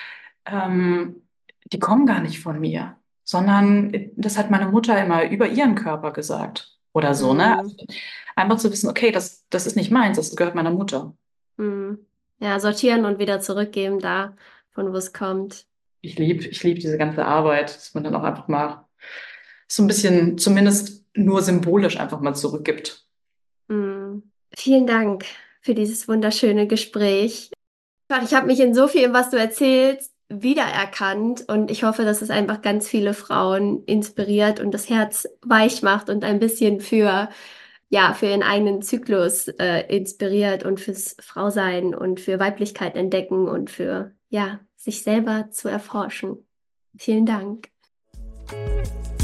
ähm, die kommen gar nicht von mir, sondern das hat meine Mutter immer über ihren Körper gesagt oder so, ne? Mm. Also einfach zu wissen, okay, das ist nicht meins, das gehört meiner Mutter. Hm. Ja, sortieren und wieder zurückgeben da, von wo es kommt. Ich lieb diese ganze Arbeit, dass man dann auch einfach mal so ein bisschen, zumindest nur symbolisch einfach mal zurückgibt. Hm. Vielen Dank für dieses wunderschöne Gespräch. Ich habe mich in so viel, was du erzählst, wiedererkannt und ich hoffe, dass es einfach ganz viele Frauen inspiriert und das Herz weich macht und ein bisschen ja, für ihren eigenen Zyklus inspiriert und fürs Frausein und für Weiblichkeit entdecken und für, ja, sich selber zu erforschen. Vielen Dank.